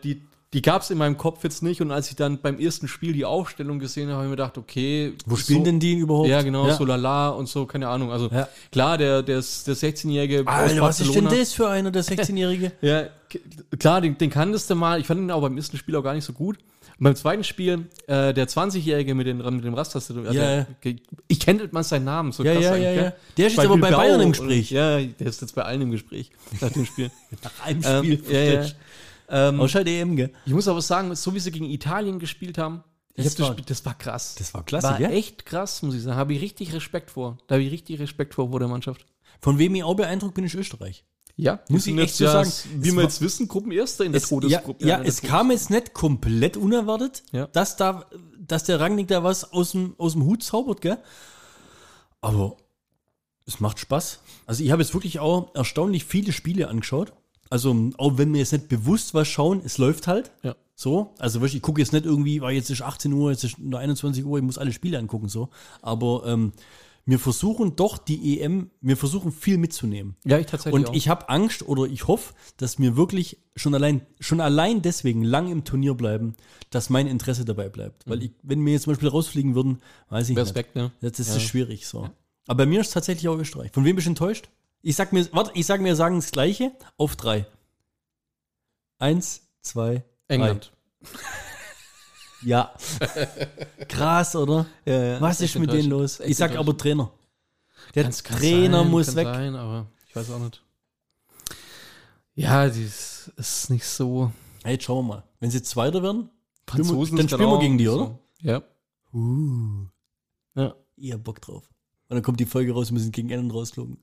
die gab es in meinem Kopf jetzt nicht. Und als ich dann beim ersten Spiel die Aufstellung gesehen habe, habe ich mir gedacht, okay. Wo spielen so, denn die überhaupt? Ja, genau, ja. so lala und so, keine Ahnung. Also Ja. klar, der, der, der sechzehnjährige aus Alter, was ist denn Barcelona. das für einer, der sechzehnjährige? Ja, k- klar, den, den kanntest du mal. Ich fand ihn auch beim ersten Spiel auch gar nicht so gut. Und beim zweiten Spiel, äh, der zwanzigjährige mit, den, mit dem Rasttaste. Ja, der, ja. Ich kenne mal seinen Namen. So Ja, krass ja, eigentlich, ja, gell? ja. Der ist jetzt aber bei Bilbao Bayern im und- Gespräch. Ja, der ist jetzt bei allen im Gespräch nach dem Spiel. Nach einem ähm, Spiel. ja, ja. Ähm, Ausscheid E M, gell? ich muss aber sagen, so wie sie gegen Italien gespielt haben, ich Das hab das, war- Spiel, das war krass. Das war klasse, war gell? echt krass, muss ich sagen. Habe ich richtig Respekt vor. Da habe ich richtig Respekt vor vor der Mannschaft. Von wem ich auch beeindruckt bin, ist Österreich. Ja, Muss die ich sind echt jetzt so ja, sagen, wie es wir war- jetzt wissen, Gruppenerster in der Es, ja, Todesgruppe. ja, in der es Todes- kam jetzt nicht komplett unerwartet, Ja. dass, da, dass der Rangnick da was aus dem, aus dem Hut zaubert, gell? Aber es macht Spaß. Also ich habe jetzt wirklich auch erstaunlich viele Spiele angeschaut. Also auch wenn wir jetzt nicht bewusst was schauen, es läuft halt. Ja. So, also wirklich, ich gucke jetzt nicht irgendwie, weil jetzt ist achtzehn Uhr, jetzt ist nur einundzwanzig Uhr, ich muss alle Spiele angucken, so. Aber ähm, wir versuchen doch die E M, wir versuchen viel mitzunehmen. Ja, ich tatsächlich Und auch. ich habe Angst oder ich hoffe, dass wir wirklich schon allein, schon allein deswegen lang im Turnier bleiben, dass mein Interesse dabei bleibt. Weil ich, wenn wir jetzt zum Beispiel rausfliegen würden, weiß ich Wär's nicht. weg, ne? Das, das Ja. ist schwierig so. Aber bei mir ist es tatsächlich auch Österreich. Von wem bist du enttäuscht? Ich sag mir, warte, ich sag mir, sagen das Gleiche auf drei. Eins, zwei, England. drei. Ja. Krass, oder? Ja, ja, Was echt ist mit denen enttäuschend. los? Echt Ich sag enttäuschend. aber Trainer. Der Kann's- kann Trainer sein, muss kann weg. Sein, aber ich weiß auch nicht. Ja, das ist nicht so. Hey, jetzt schauen wir mal. Wenn sie Zweiter werden, Franzosen dann ist spielen wir genau gegen die, so. oder? Ja. Uh. Ja. Ihr habt Bock drauf. Und dann kommt die Folge raus, wir müssen gegen England rausflogen.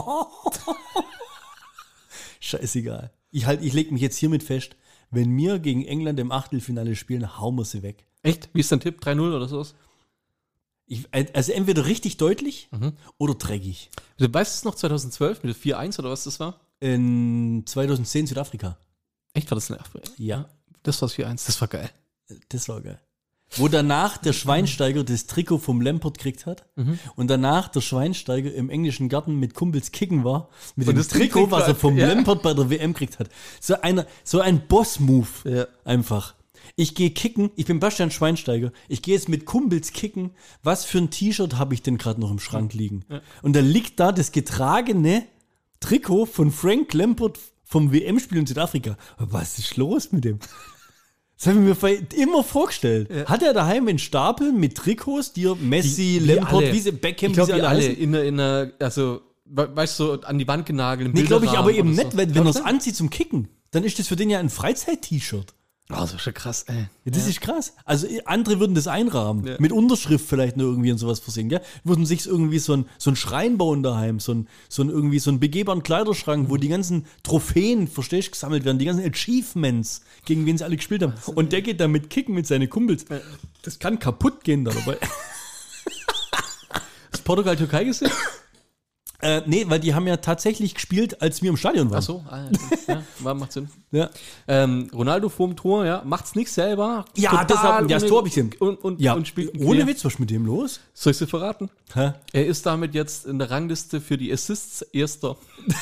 Scheißegal. Ich, halt, ich leg mich jetzt hiermit fest, wenn wir gegen England im Achtelfinale spielen, hauen wir sie weg. Echt? Wie ist dein Tipp? drei null oder sowas? Ich, also entweder richtig deutlich Mhm. oder dreckig. Du weißt es noch zweitausendzwölf mit der vier eins oder was das war? In zweitausendzehn Südafrika. Echt, war das eine Ja, Das war das vier eins, das war geil. das war geil. Wo danach der Schweinsteiger das Trikot vom Lampert gekriegt hat Mhm. und danach der Schweinsteiger im englischen Garten mit Kumpels kicken war, mit Und dem das Trikot, Trikot was er vom ja. Lampert bei der W M gekriegt hat. So, einer, so ein Boss-Move Ja. einfach. Ich gehe kicken, ich bin Bastian Schweinsteiger, ich gehe jetzt mit Kumpels kicken, was für ein T-Shirt habe ich denn gerade noch im Schrank liegen? Und da liegt da das getragene Trikot von Frank Lampard vom W M-Spiel in Südafrika. Was ist los mit dem? Das habe ich mir vor- immer vorgestellt. Hat er daheim einen Stapel mit Trikots, die er Messi, Wie Lampard, alle. wie sie, Beckham, Ich glaube, wie die sie alle heißen? in der, in der, also, we- weißt du, so an die Wand genagelt. im Nee, glaube ich aber Bilderrahmen eben oder nicht, so. weil wenn er Glaubst es du? anzieht zum Kicken, dann ist das für den ja ein Freizeit-T-Shirt. Oh, das ist schon krass, ey. Ja, das ist krass. Also andere würden das einrahmen. Ja. Mit Unterschrift vielleicht nur irgendwie und sowas versehen, gell? Würden sich irgendwie so ein, so ein Schrein bauen daheim, so ein, so ein irgendwie so ein begehbaren Kleiderschrank, wo die ganzen Trophäen, verstehst du, gesammelt werden, die ganzen Achievements, gegen wen sie alle gespielt haben. Und der geht damit kicken mit seinen Kumpels. Das kann kaputt gehen da dabei. Hast du Portugal-Türkei gesehen? äh, nee, weil die haben ja tatsächlich gespielt, als wir im Stadion waren. Ach so, ah, ja, ja, macht Sinn. Ja. Ähm, Ronaldo vorm Tor, ja, macht's nicht selber. Ja, Total das, hab, ja, das ohne- Tor hab ich gesehen. Und, und, Ja, und spielt einen ohne Quer. Witz, was ist mit dem los? Soll ich dir verraten? Hä? Er ist damit jetzt in der Rangliste für die Assists Erster.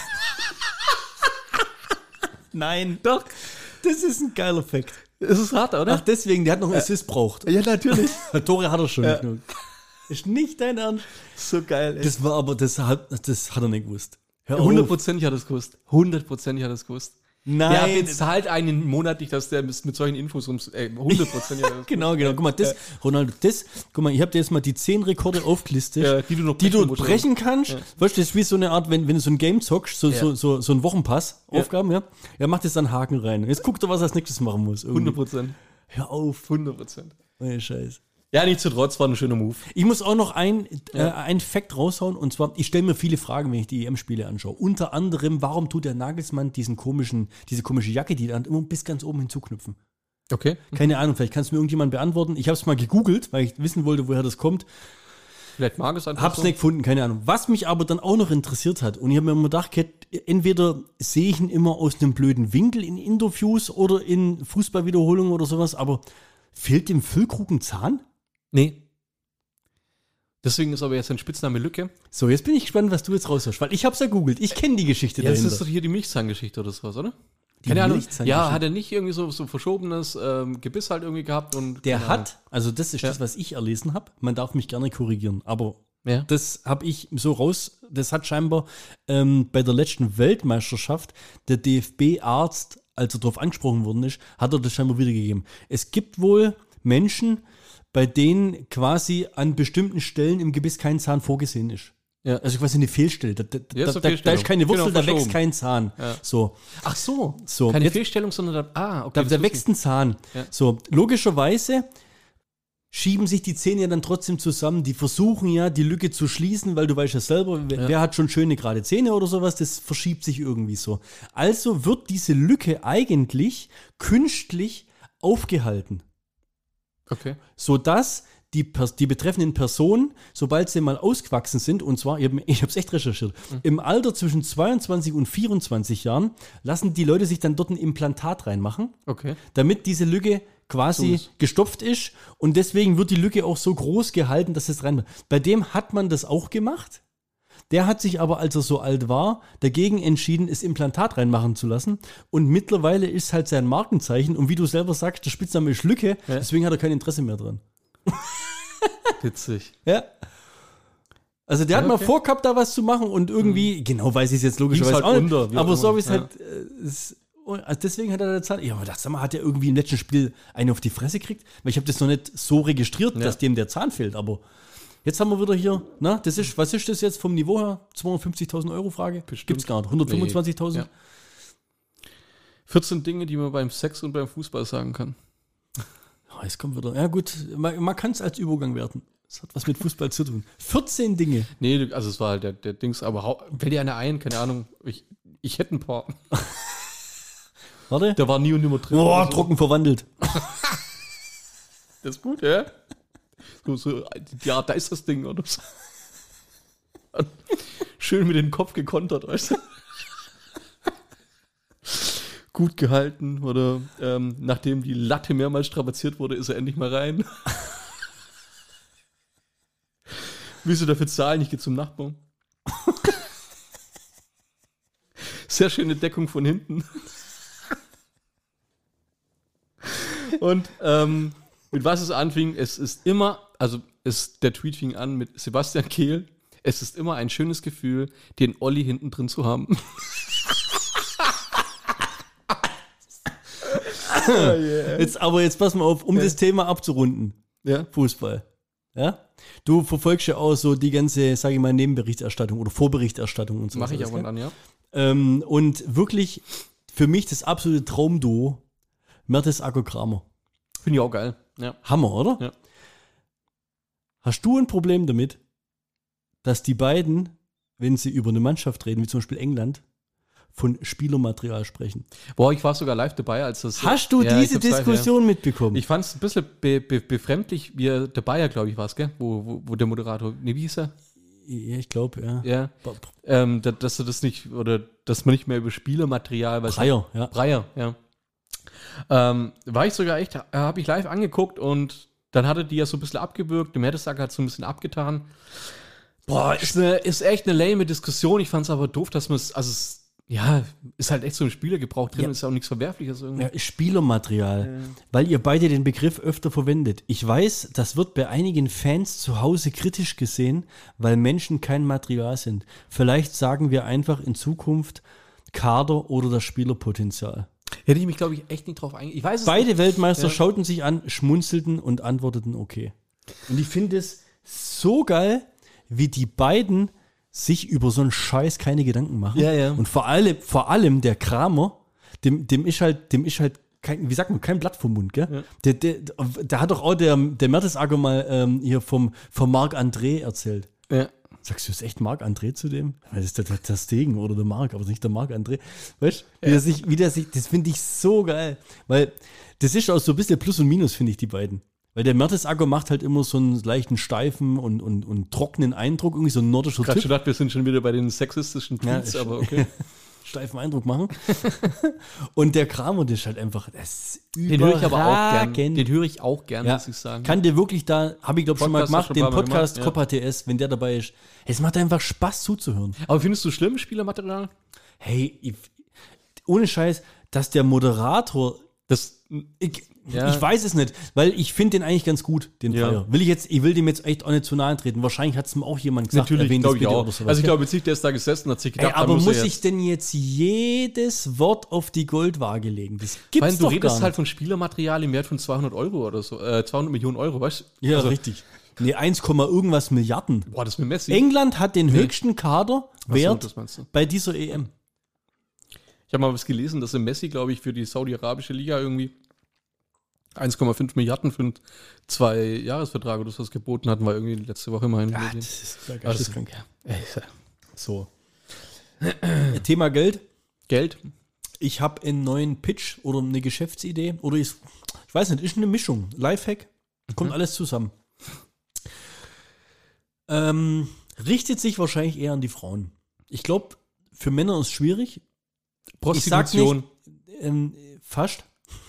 Nein. Doch. Das ist ein geiler Fakt. Das ist hart, oder? Ach, deswegen, der hat noch einen Assist braucht. ja, natürlich. Tore hat er schon. Nicht genug. Ist nicht dein Ernst. So geil, ey. Das war aber, das hat, das hat er nicht gewusst. Hör auf. Hundertprozentig hat er es gewusst. Hundertprozentig hat er es gewusst. Der Nein. bezahlt einen monatlich, dass der mit mit solchen Infos ums. Ey, hundertprozentig hat er es Genau, genau. Guck mal, das, Ronaldo, das, guck mal, ich habe dir jetzt mal die zehn Rekorde aufgelistet, Ja, die du noch die du brechen musst. brechen kannst. Weißt du, das ist wie so eine Art, wenn, wenn du so ein Game zockst, so, Ja. so, so, so ein Wochenpass, Aufgaben, ja. Er macht jetzt dann Haken rein. Jetzt guckt er, was er als nächstes machen muss. irgendwie. hundert Prozent. Hör auf. hundert Prozent. Oh, Scheiß. Ja, nichtsdestotrotz war ein schöner Move. Ich muss auch noch ein, äh, ein Fact raushauen, und zwar, ich stelle mir viele Fragen, wenn ich die E M-Spiele anschaue. Unter anderem, warum tut der Nagelsmann diesen komischen, diese komische Jacke, die dann immer bis ganz oben hinzuknüpfen? Okay. Keine Ahnung, vielleicht kannst du mir irgendjemand beantworten. Ich habe es mal gegoogelt, weil ich wissen wollte, woher das kommt. Vielleicht mag es einfach Hab's so. nicht gefunden, keine Ahnung. Was mich aber dann auch noch interessiert hat, und ich habe mir immer gedacht, entweder sehe ich ihn immer aus einem blöden Winkel in Interviews oder in Fußballwiederholungen oder sowas, aber fehlt dem Füllkrug ein Zahn? Nee. Deswegen ist aber jetzt ein Spitzname Lücke. So, jetzt bin ich gespannt, was du jetzt raushörst, weil ich hab's ja googelt. Ich kenne die Geschichte Ja, das dahinter. ist doch hier die Milchzahngeschichte oder sowas, oder? Die Keine Ahnung. Milchzahngeschichte. Ja, hat er nicht irgendwie so, so verschobenes ähm, Gebiss halt irgendwie gehabt? Und Der keine hat, also das ist Ja. das, was ich erlesen habe. Man darf mich gerne korrigieren, aber Ja. das habe ich so raus. Das hat scheinbar ähm, bei der letzten Weltmeisterschaft der D F B-Arzt, als er darauf angesprochen worden ist, hat er das scheinbar wiedergegeben. Es gibt wohl Menschen, bei denen quasi an bestimmten Stellen im Gebiss kein Zahn vorgesehen ist. Ja. Also quasi eine Fehlstelle. Da, da, Ja, ist da, eine da, da Fehlstellung. ist keine Wurzel, Genau, da wächst verschoben. kein Zahn. Ja. So. Ach so. So, Keine jetzt- Fehlstellung, sondern da, ah, okay. Da, das da wusste wächst ein Zahn. Ja. So, logischerweise schieben sich die Zähne ja dann trotzdem zusammen. Die versuchen ja, die Lücke zu schließen, weil du weißt ja selber, wer, Ja. wer hat schon schöne gerade Zähne oder sowas, das verschiebt sich irgendwie so. Also wird diese Lücke eigentlich künstlich aufgehalten, ich. Okay. sodass die, Pers- die betreffenden Personen, sobald sie mal ausgewachsen sind, und zwar, eben, ich habe es echt recherchiert, Mhm. im Alter zwischen zweiundzwanzig und vierundzwanzig Jahren, lassen die Leute sich dann dort ein Implantat reinmachen, Okay. damit diese Lücke quasi So ist. gestopft ist, und deswegen wird die Lücke auch so groß gehalten, dass es rein. Bei dem hat man das auch gemacht. Der hat sich aber, als er so alt war, dagegen entschieden, das Implantat reinmachen zu lassen. Und mittlerweile ist halt sein Markenzeichen. Und wie du selber sagst, der Spitzname ist Lücke. Ja. Deswegen hat er kein Interesse mehr dran. Witzig. Ja. Also der hat Ja, mal okay. vorgehabt, da was zu machen, und irgendwie, genau weiß ich es jetzt logischerweise Ging's auch halt nicht, unter, wie aber auch so immer. habe ich es Ja. halt, äh, es, also deswegen hat er da Zahn. Ja, aber das, sag mal, hat er irgendwie im letzten Spiel eine auf die Fresse gekriegt? Weil ich habe das noch nicht so registriert, Ja. dass dem der Zahn fehlt, aber jetzt haben wir wieder hier, na, das ist, was ist das jetzt vom Niveau her? zweihundertfünfzigtausend Euro Frage? Bestimmt. Gibt's gar nicht. hundertfünfundzwanzigtausend? Ja. vierzehn Dinge, die man beim Sex und beim Fußball sagen kann. Oh, jetzt kommt wieder. Ja gut, man, man kann es als Übergang werten. Das hat was mit Fußball zu tun. vierzehn Dinge. Nee, also es war halt der, der Dings, aber hau- fällt dir einer ein, keine Ahnung, ich, ich hätte ein paar. Warte. Da war nie und nimmer drin. Boah, oder so. trocken verwandelt. Das ist gut, ja? So, so, ja, da ist das Ding, oder so. Schön mit dem Kopf gekontert, weißt du? Gut gehalten, oder ähm, nachdem die Latte mehrmals strapaziert wurde, ist er endlich mal rein. Willst du dafür zahlen? Ich gehe zum Nachbarn. Sehr schöne Deckung von hinten. Und ähm, mit was es anfing, es ist immer, also es, der Tweet fing an mit Sebastian Kehl, es ist immer ein schönes Gefühl, den Olli hinten drin zu haben. Jetzt, aber jetzt pass mal auf, um das Thema abzurunden. Ja. Fußball. Ja? Du verfolgst ja auch so die ganze, sage ich mal, Nebenberichterstattung oder Vorberichterstattung und so. Mache ich alles, aber gell? dann, ja. Ähm, und wirklich für mich das absolute Traumduo, Mertesacker Kramer. Finde ich auch geil. Ja. Hammer, oder? Ja. Hast du ein Problem damit, dass die beiden, wenn sie über eine Mannschaft reden, wie zum Beispiel England, von Spielermaterial sprechen? Boah, ich war sogar live dabei, als das. Hast du Ja, ich diese hab's live, Diskussion mitbekommen? Ja. Ich fand es ein bisschen be be befremdlich, wie er, der Bayer, glaube ich, war es, gell? Wo, wo, wo der Moderator, nee, wie hieß er? ja, ich glaube, ja. Ja. Ähm, da, dass du das nicht, oder dass man nicht mehr über Spielermaterial, was Breyer, ja. Breyer, ja. Ähm, war ich sogar echt, äh, habe ich live angeguckt, und dann hatte die ja so ein bisschen abgewürgt, der Mertesacker hat so ein bisschen abgetan. Boah, ist, eine, ist echt eine lame Diskussion. Ich fand es aber doof, dass man es, also es, ja, ist halt echt so ein Spielergebrauch drin, Ja. ist ja auch nichts Verwerfliches irgendwie. Ja, Spielermaterial, weil ihr beide den Begriff öfter verwendet. Ich weiß, das wird bei einigen Fans zu Hause kritisch gesehen, weil Menschen kein Material sind. Vielleicht sagen wir einfach in Zukunft Kader oder das Spielerpotenzial. Hätte ich mich, glaube ich, echt nicht drauf eingegangen. Ich weiß es Beide nicht. Weltmeister Ja. schauten sich an, schmunzelten und antworteten okay. Und ich finde es so geil, wie die beiden sich über so einen Scheiß keine Gedanken machen. Ja, ja. Und vor allem, vor allem der Kramer, dem, dem ist halt, dem ist halt kein, wie sagt man, kein Blatt vom Mund, gell? Ja. Der, der, der hat doch auch der, der Mertesacker mal ähm, hier vom, vom Marc André erzählt. Ja. Sagst du, ist echt Marc André zu dem? Das ist der, der, der Stegen oder der Marc, aber nicht der Marc André. Weißt du, wie, der sich, wie der sich, das finde ich so geil. Weil das ist auch so ein bisschen Plus und Minus, finde ich, die beiden. Weil der Mertesacker macht halt immer so einen leichten, steifen und, und, und trockenen Eindruck, irgendwie so ein nordischer Gerade Typ. schon gedacht, wir sind schon wieder bei den sexistischen Ja, Tweets, ist- aber okay. Steifen Eindruck machen. Und der Kramer, der ist halt einfach, das ist Den höre ich aber auch gern. überragend. Den höre ich auch gern, Ja. muss ich sagen. Kann dir wirklich da, habe ich glaube schon mal Podcast gemacht, hast du den schon ein paar Mal Podcast gemacht, ja. Copa T S, wenn der dabei ist. Es macht einfach Spaß zuzuhören. Aber findest du schlimm, Spielermaterial? Hey, ich, ohne Scheiß, dass der Moderator, Das, ich, Ja. ich weiß es nicht, weil ich finde den eigentlich ganz gut, den Ja. Freier. Will ich jetzt, ich will dem jetzt echt auch nicht zu nahe treten. Wahrscheinlich hat es mir auch jemand gesagt, natürlich, erwähnt das glaube ich bitte auch. oder sowas. Also ich gell? glaube jetzt nicht, der ist da gesessen und hat sich gedacht, Ey, da aber muss, muss er ich jetzt, denn jetzt jedes Wort auf die Goldwaage legen? Das gibt's weil du doch redest gar nicht. halt von Spielermaterial im Wert von zweihundert Euro oder so, äh, zweihundert Millionen Euro, weißt du? Ja, also, richtig. Nee, eins, irgendwas Milliarden. Boah, das ist mit Messi. England hat den höchsten Kaderwert Ach so, das meinst du. bei dieser E M. Ich habe mal was gelesen, dass der Messi, glaube ich, für die saudi-arabische Liga irgendwie eins Komma fünf Milliarden für einen Zwei-Jahres-Vertrag oder so was geboten hatten, war irgendwie letzte Woche mal in den Medien. ist ja das ist geisteskrank. ja. So. Thema Geld. Geld. Ich habe einen neuen Pitch oder eine Geschäftsidee oder ist, ich weiß nicht, ist eine Mischung. Lifehack, kommt Mhm. alles zusammen. Ähm, richtet sich wahrscheinlich eher an die Frauen. Ich glaube, für Männer ist es schwierig. Prostitution. Ähm, fast.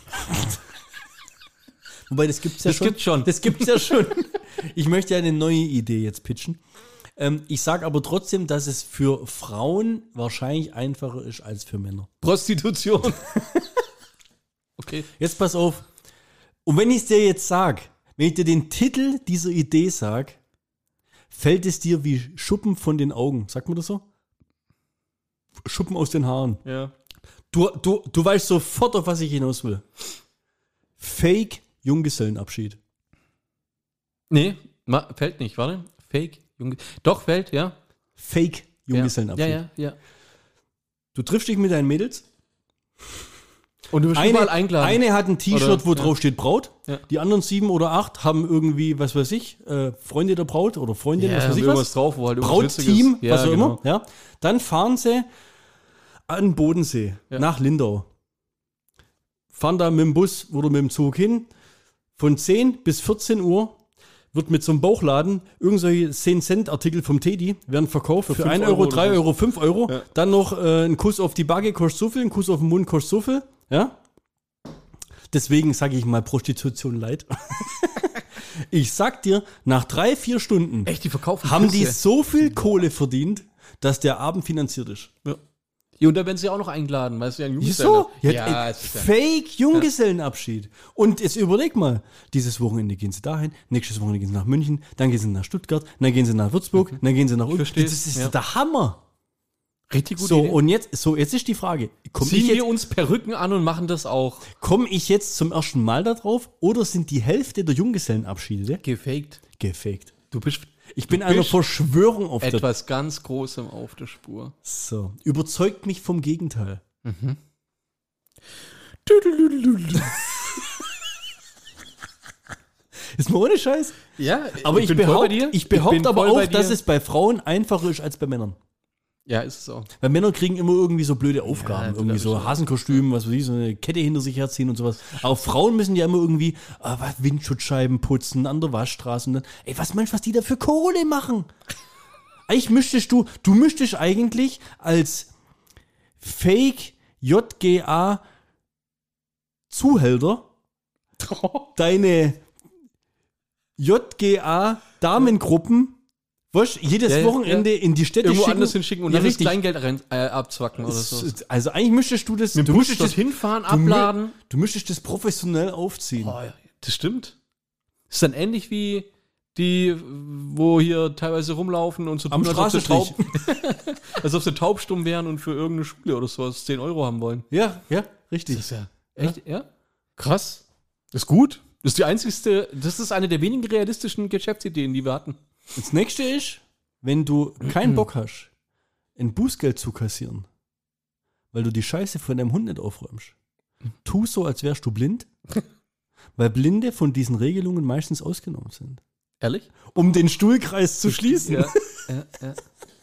Wobei, das gibt's ja Das schon. gibt's schon. Das gibt's ja schon. Ich möchte ja eine neue Idee jetzt pitchen. Ähm, ich sage aber trotzdem, dass es für Frauen wahrscheinlich einfacher ist als für Männer. Prostitution. Okay. Jetzt pass auf. Und wenn ich es dir jetzt sage, wenn ich dir den Titel dieser Idee sage, fällt es dir wie Schuppen von den Augen. Sagt man das so? Schuppen aus den Haaren. Ja. Du, du, du weißt sofort, auf was ich hinaus will. Fake Junggesellenabschied. Nee, ma, fällt nicht, warte. Fake. Junge. Doch, fällt, ja. Fake Ja, Junggesellenabschied. ja, ja. Du triffst dich mit deinen Mädels. Und du bist Eine, überall eingeladen. eine hat ein T-Shirt, Oder- wo ja. drauf steht Braut. Ja. Die anderen sieben oder acht haben irgendwie, was weiß ich, äh, Freunde der Braut oder Freundin, ja, was weiß ich irgendwas was. drauf, wo halt irgendwas Brautteam, Witziges- was auch ja, immer. genau. Ja. Dann fahren sie an den Bodensee, Ja. nach Lindau. Fahren da mit dem Bus oder mit dem Zug hin. Von zehn bis vierzehn Uhr wird mit so einem Bauchladen irgendwelche zehn Cent Artikel vom Teddy werden verkauft für, fünf ein Euro Euro, drei oder so. Euro, fünf Euro. Ja. Dann noch äh, ein Kuss auf die Backe kostet so viel, ein Kuss auf den Mund kostet so viel. Ja? Deswegen sage ich mal Prostitution leid. Ich sag dir, nach drei, vier Stunden Echt, die verkaufen haben die Küsse. so viel Kohle verdient, dass der Abend finanziert ist. Ja. Ja, und da werden sie auch noch eingeladen, weil es ja ein Wieso? Ja, Ja, es ist ja. Fake Junggesellenabschied. Und jetzt überleg mal, dieses Wochenende gehen sie dahin, nächstes Wochenende gehen sie nach München, dann gehen sie nach Stuttgart, dann gehen sie nach Würzburg, dann gehen sie nach Ulm. Das verstehe. ist Ja. der Hammer. Richtig gut. So, und jetzt, so, jetzt ist die Frage, komme ich, Ziehen wir jetzt- uns Perücken an und machen das auch. komm ich jetzt zum ersten Mal da drauf oder sind die Hälfte der Junggesellenabschiede Gefaked. gefaked? Du bist Ich bin Du einer bist Verschwörung auf der... etwas ganz Großem auf der Spur. So, überzeugt mich vom Gegenteil. Ist mal ohne Scheiß. Ja, Aber ich, bin voll behaupte, bei dir. ich behaupte bin aber voll bei auch, dass dir. es bei Frauen einfacher ist als bei Männern. Ja, ist es auch. Weil Männer kriegen immer irgendwie so blöde Aufgaben. Ja, irgendwie das so ist- Hasenkostüm, was weiß ich, so eine Kette hinter sich herziehen und sowas. Aber Frauen müssen ja immer irgendwie ah, was, Windschutzscheiben putzen, an der Waschstraße. Und dann, ey, was meinst du, was die da für Kohle machen? Eigentlich müsstest du, du müsstest eigentlich als Fake J G A Zuhälter deine J G A Damengruppen, weißt, jedes Ja, ja, Wochenende ja. in die Städte Irgendwo schicken. anders hinschicken und Ja, dann das richtig. Kleingeld rein, äh, abzwacken oder so. S- Also eigentlich müsstest du das, Mit du dem Bus müsstest das, dorthin fahren, du mü- abladen. du müsstest das professionell aufziehen. Oh, ja, das stimmt. Ist dann ähnlich wie die, wo hier teilweise rumlaufen und so Am tun, als ob sie taub, Straßenstrich. als ob sie taubstumm wären und für irgendeine Schule oder sowas zehn Euro haben wollen. Ja, ja, richtig. Das ist ja echt, ja? Krass. Das ist gut. Das ist die einzigste, das ist eine der wenigen realistischen Geschäftsideen, die wir hatten. Das nächste ist, wenn du keinen Bock hast, ein Bußgeld zu kassieren, weil du die Scheiße von deinem Hund nicht aufräumst, tu so, als wärst du blind, weil Blinde von diesen Regelungen meistens ausgenommen sind. Ehrlich? Um den Stuhlkreis zu schließen. Ja, ja, ja.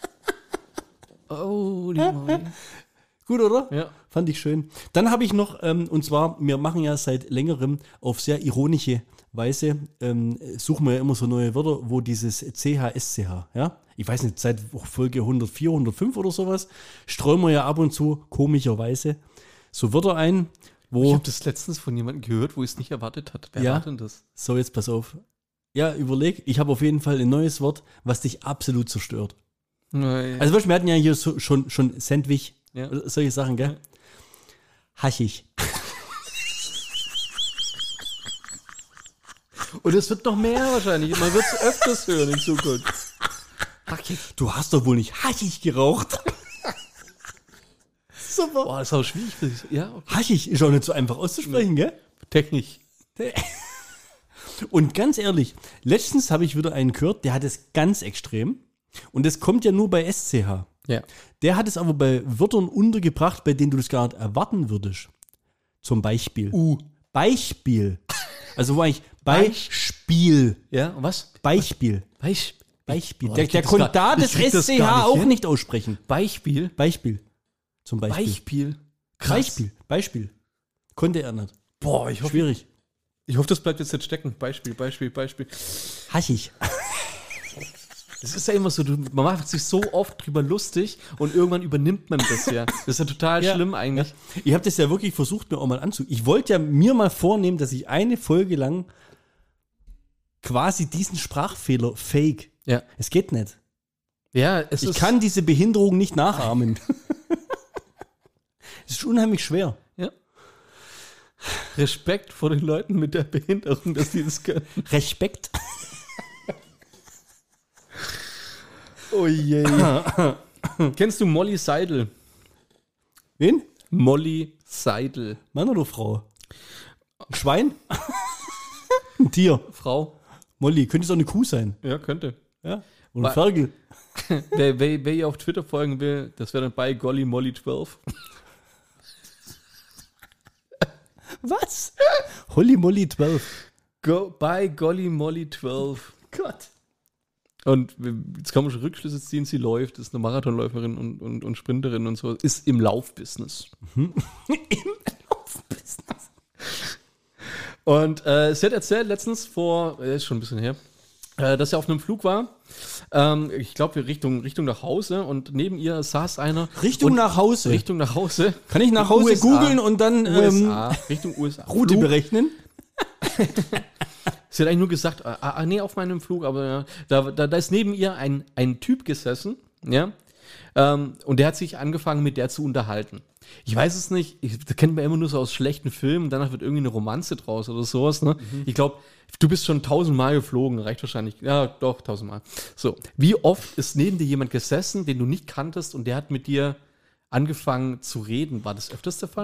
Oh, die Maui. Gut, oder? Ja. Fand ich schön. Dann habe ich noch, ähm, und zwar, wir machen ja seit längerem auf sehr ironische Weise, ähm, suchen wir ja immer so neue Wörter, wo dieses C H S C H, ja, ich weiß nicht, seit Folge hundertvier, hundertfünf oder sowas, streuen wir ja ab und zu komischerweise so Wörter ein, Ich wo, habe das letztens von jemandem gehört, wo ich es nicht erwartet hat. Wer Ja. war denn das? so jetzt pass auf, ja, überleg, ich habe auf jeden Fall ein neues Wort, was dich absolut zerstört. Nein. Also weißt du, wir hatten ja hier so, schon, schon Sandwich, Ja. solche Sachen, gell? Haschig. Und es wird noch mehr wahrscheinlich. Man wird es öfters hören in Zukunft. Du hast doch wohl nicht Haschig geraucht. Super. Boah, das ist auch schwierig. für dich. Ja, okay. Haschig ist auch nicht so einfach auszusprechen, gell? Technisch. Und ganz ehrlich, letztens habe ich wieder einen gehört, der hat es ganz extrem. Und das kommt ja nur bei S C H. Ja. Der hat es aber bei Wörtern untergebracht, bei denen du das gar nicht erwarten würdest. Zum Beispiel. U. Beispiel. Also wo eigentlich Beispiel. Ja, und was? Beispiel. Beispiel. Beispiel. Boah, der ich der krieg konnte das da gar- das ich krieg das S C gar H nicht auch hin. nicht aussprechen. Beispiel. Beispiel. Zum Beispiel. Beispiel. Krass. Beispiel. Beispiel. Konnte er nicht. Boah, ich hoffe, Schwierig. ich hoffe, das bleibt jetzt nicht stecken. Beispiel, Beispiel, Beispiel. Haschig. Das ist ja immer so, du, man macht sich so oft drüber lustig und irgendwann übernimmt man das ja. Das ist ja total Ja. schlimm eigentlich. Ich habe das ja wirklich versucht, mir auch mal anzu. Ich wollte ja mir mal vornehmen, dass ich eine Folge lang quasi diesen Sprachfehler fake. Ja. Es geht nicht. Ja, es Ich ist. kann diese Behinderung nicht nachahmen. Es ist unheimlich schwer. Ja. Respekt vor den Leuten mit der Behinderung, dass die das können. Respekt. Oh je. Kennst du Molly Seidel? Wen? Molly Seidel. Mann oder Frau? Ein Schwein? Ein Tier. Frau? Molly, könnte es auch eine Kuh sein. Ja, könnte. Ja. Oder ein Wa- Ferkel. Wer, wer, wer ihr auf Twitter folgen will, das wäre dann bei Golly Molly zwölf. Was? Holly Molly zwölf. Go, bei Golly Molly zwölf. Gott. Und jetzt kann man schon Rückschlüsse ziehen, sie läuft, ist eine Marathonläuferin und, und, und Sprinterin und so, ist im Laufbusiness. Im Laufbusiness. Und äh, sie hat erzählt letztens vor, äh, ist schon ein bisschen her, äh, dass sie auf einem Flug war. Ähm, ich glaube, Richtung, Richtung nach Hause und neben ihr saß einer. Richtung und, nach Hause. Richtung nach Hause. Kann ich nach Hause U S A. googeln und dann U ähm, S A. Richtung U S A. Route Flug. berechnen? Sie hat eigentlich nur gesagt, ah, ah, nee, auf meinem Flug, aber ja, da, da, da ist neben ihr ein, ein Typ gesessen, ja, ähm, und der hat sich angefangen, mit der zu unterhalten. Ich weiß es nicht, ich, das kennt man immer nur so aus schlechten Filmen, danach wird irgendwie eine Romanze draus oder sowas, ne? Mhm. Ich glaube, du bist schon tausendmal geflogen, reicht wahrscheinlich, ja, doch, tausendmal. So, wie oft ist neben dir jemand gesessen, den du nicht kanntest und der hat mit dir angefangen zu reden? War das öfters der Fall?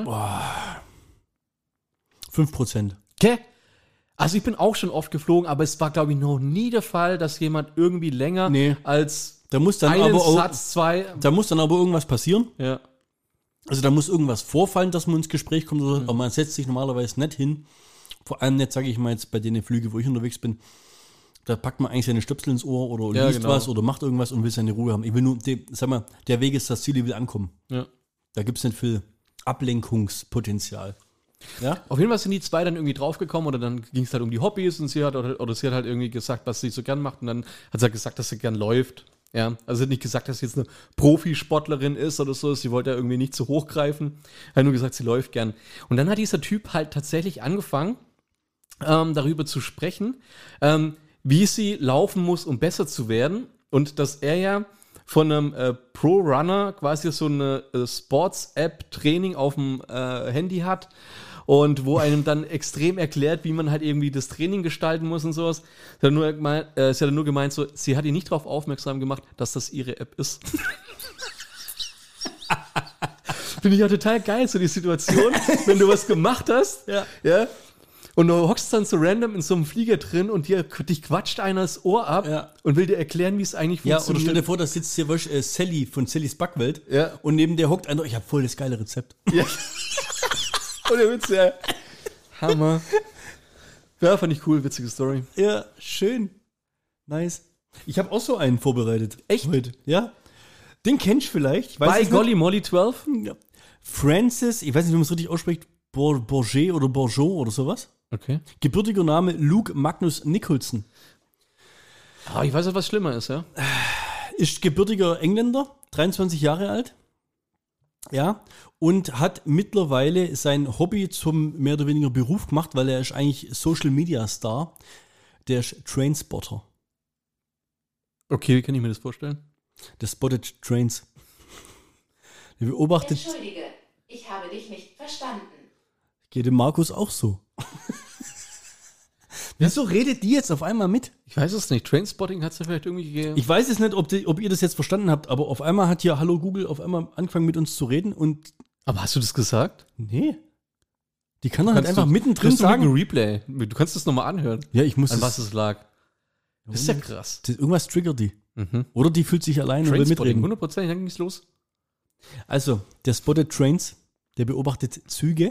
fünf Prozent. Okay. Also ich bin auch schon oft geflogen, aber es war, glaube ich, noch nie der Fall, dass jemand irgendwie länger Nee. als Da muss dann einen aber auch, Satz, zwei. da muss dann aber irgendwas passieren. Ja. Also da muss irgendwas vorfallen, dass man ins Gespräch kommt. Oder, aber man setzt sich normalerweise nicht hin. Vor allem nicht, sage ich mal jetzt bei den Flügen, wo ich unterwegs bin. Da packt man eigentlich seine Stöpsel ins Ohr oder Ja, liest genau. was oder macht irgendwas und will seine Ruhe haben. Ich will nur, de, sag mal, der Weg ist das Ziel, ich will ankommen. Ja. Da gibt es nicht viel Ablenkungspotenzial. Ja? Auf jeden Fall sind die zwei dann irgendwie draufgekommen oder dann ging es halt um die Hobbys und sie hat oder, oder sie hat halt irgendwie gesagt, was sie so gern macht und dann hat sie halt gesagt, dass sie gern läuft. Ja, also sie hat nicht gesagt, dass sie jetzt eine Profisportlerin ist oder so, sie wollte ja irgendwie nicht zu hoch greifen, hat nur gesagt, sie läuft gern. Und dann hat dieser Typ halt tatsächlich angefangen, ähm, darüber zu sprechen, ähm, wie sie laufen muss, um besser zu werden und dass er ja von einem äh, Pro-Runner quasi so eine äh, Sports-App-Training auf dem äh, Handy hat und wo einem dann extrem erklärt, wie man halt irgendwie das Training gestalten muss und sowas. Sie hat nur gemeint, äh, sie hat nur gemeint so, sie hat ihn nicht darauf aufmerksam gemacht, dass das ihre App ist. Finde ich ja total geil, so die Situation, wenn du was gemacht hast, Ja. ja, und du hockst dann so random in so einem Flieger drin und dir, dich quatscht einer das Ohr ab Ja. und will dir erklären, wie es eigentlich Ja, oder stell funktioniert. dir vor, da sitzt hier weißt, äh, Sally von Sallys Backwelt Ja. und neben der hockt einer, ich habe voll das geile Rezept. Ja. Und der Witz, ja. Hammer. Ja, fand ich cool, witzige Story. Ja, schön. Nice. Ich habe auch so einen vorbereitet. Echt? Heute. Ja. Den kennst du vielleicht. Ich weiß Bei es nicht. Golly Molly zwölf? Ja. Francis, ich weiß nicht, wie man es richtig ausspricht, Bour- Bourget oder Bourgeot oder sowas. Okay. Gebürtiger Name Luke Magnus Nicholson. Ah, ich weiß nicht, was schlimmer ist, ja. Ist gebürtiger Engländer, dreiundzwanzig Jahre alt. Ja. Und hat mittlerweile sein Hobby zum mehr oder weniger Beruf gemacht, weil er ist eigentlich Social Media Star. Der ist Trainspotter. Okay, wie kann ich mir das vorstellen? Der spottet Trains. Der beobachtet. Entschuldige, ich Ich habe dich nicht verstanden. Geht dem Markus auch so. Wieso redet die jetzt auf einmal mit? Ich weiß es nicht. Trainspotting hat es ja vielleicht irgendwie gegeben. Ich weiß es nicht, ob, die, ob ihr das jetzt verstanden habt, aber auf einmal hat hier Hallo Google auf einmal angefangen mit uns zu reden und. Aber hast du das gesagt? Nee. Die kann doch nicht Kannst einfach du, mittendrin kannst sagen. Du mit einem Replay. Du kannst das nochmal anhören. Ja, ich muss An das, was es lag. Das ist ja krass. das, irgendwas triggert die. Mhm. Oder die fühlt sich alleine und will Trainspotting, mitreden. hundert Prozent, dann ging's los. Also, der spottet Trains, der beobachtet Züge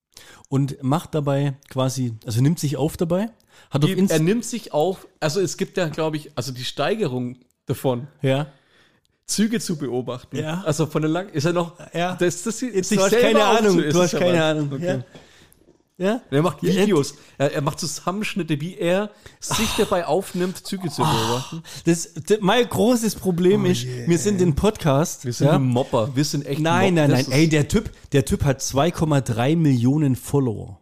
und macht dabei quasi, also nimmt sich auf dabei. Hat auf Die, Inst- er nimmt sich auf, also es gibt ja, glaube ich, also die Steigerung davon, ja. Züge zu beobachten. Ja. Also von der lang, ist er noch, Ja. das, das, das Du hast keine Ahnung, du hast keine Ahnung. Okay. Ja. Ja? Er macht Videos, er, er macht Zusammenschnitte, wie er sich dabei aufnimmt, Züge zu beobachten. Das, das, mein großes Problem ist, wir sind in Podcast. Wir sind ja? ein Mobber, wir sind echt Nein, Mob- nein, das nein. ist- Ey, der Typ, der Typ hat zwei Komma drei Millionen Follower.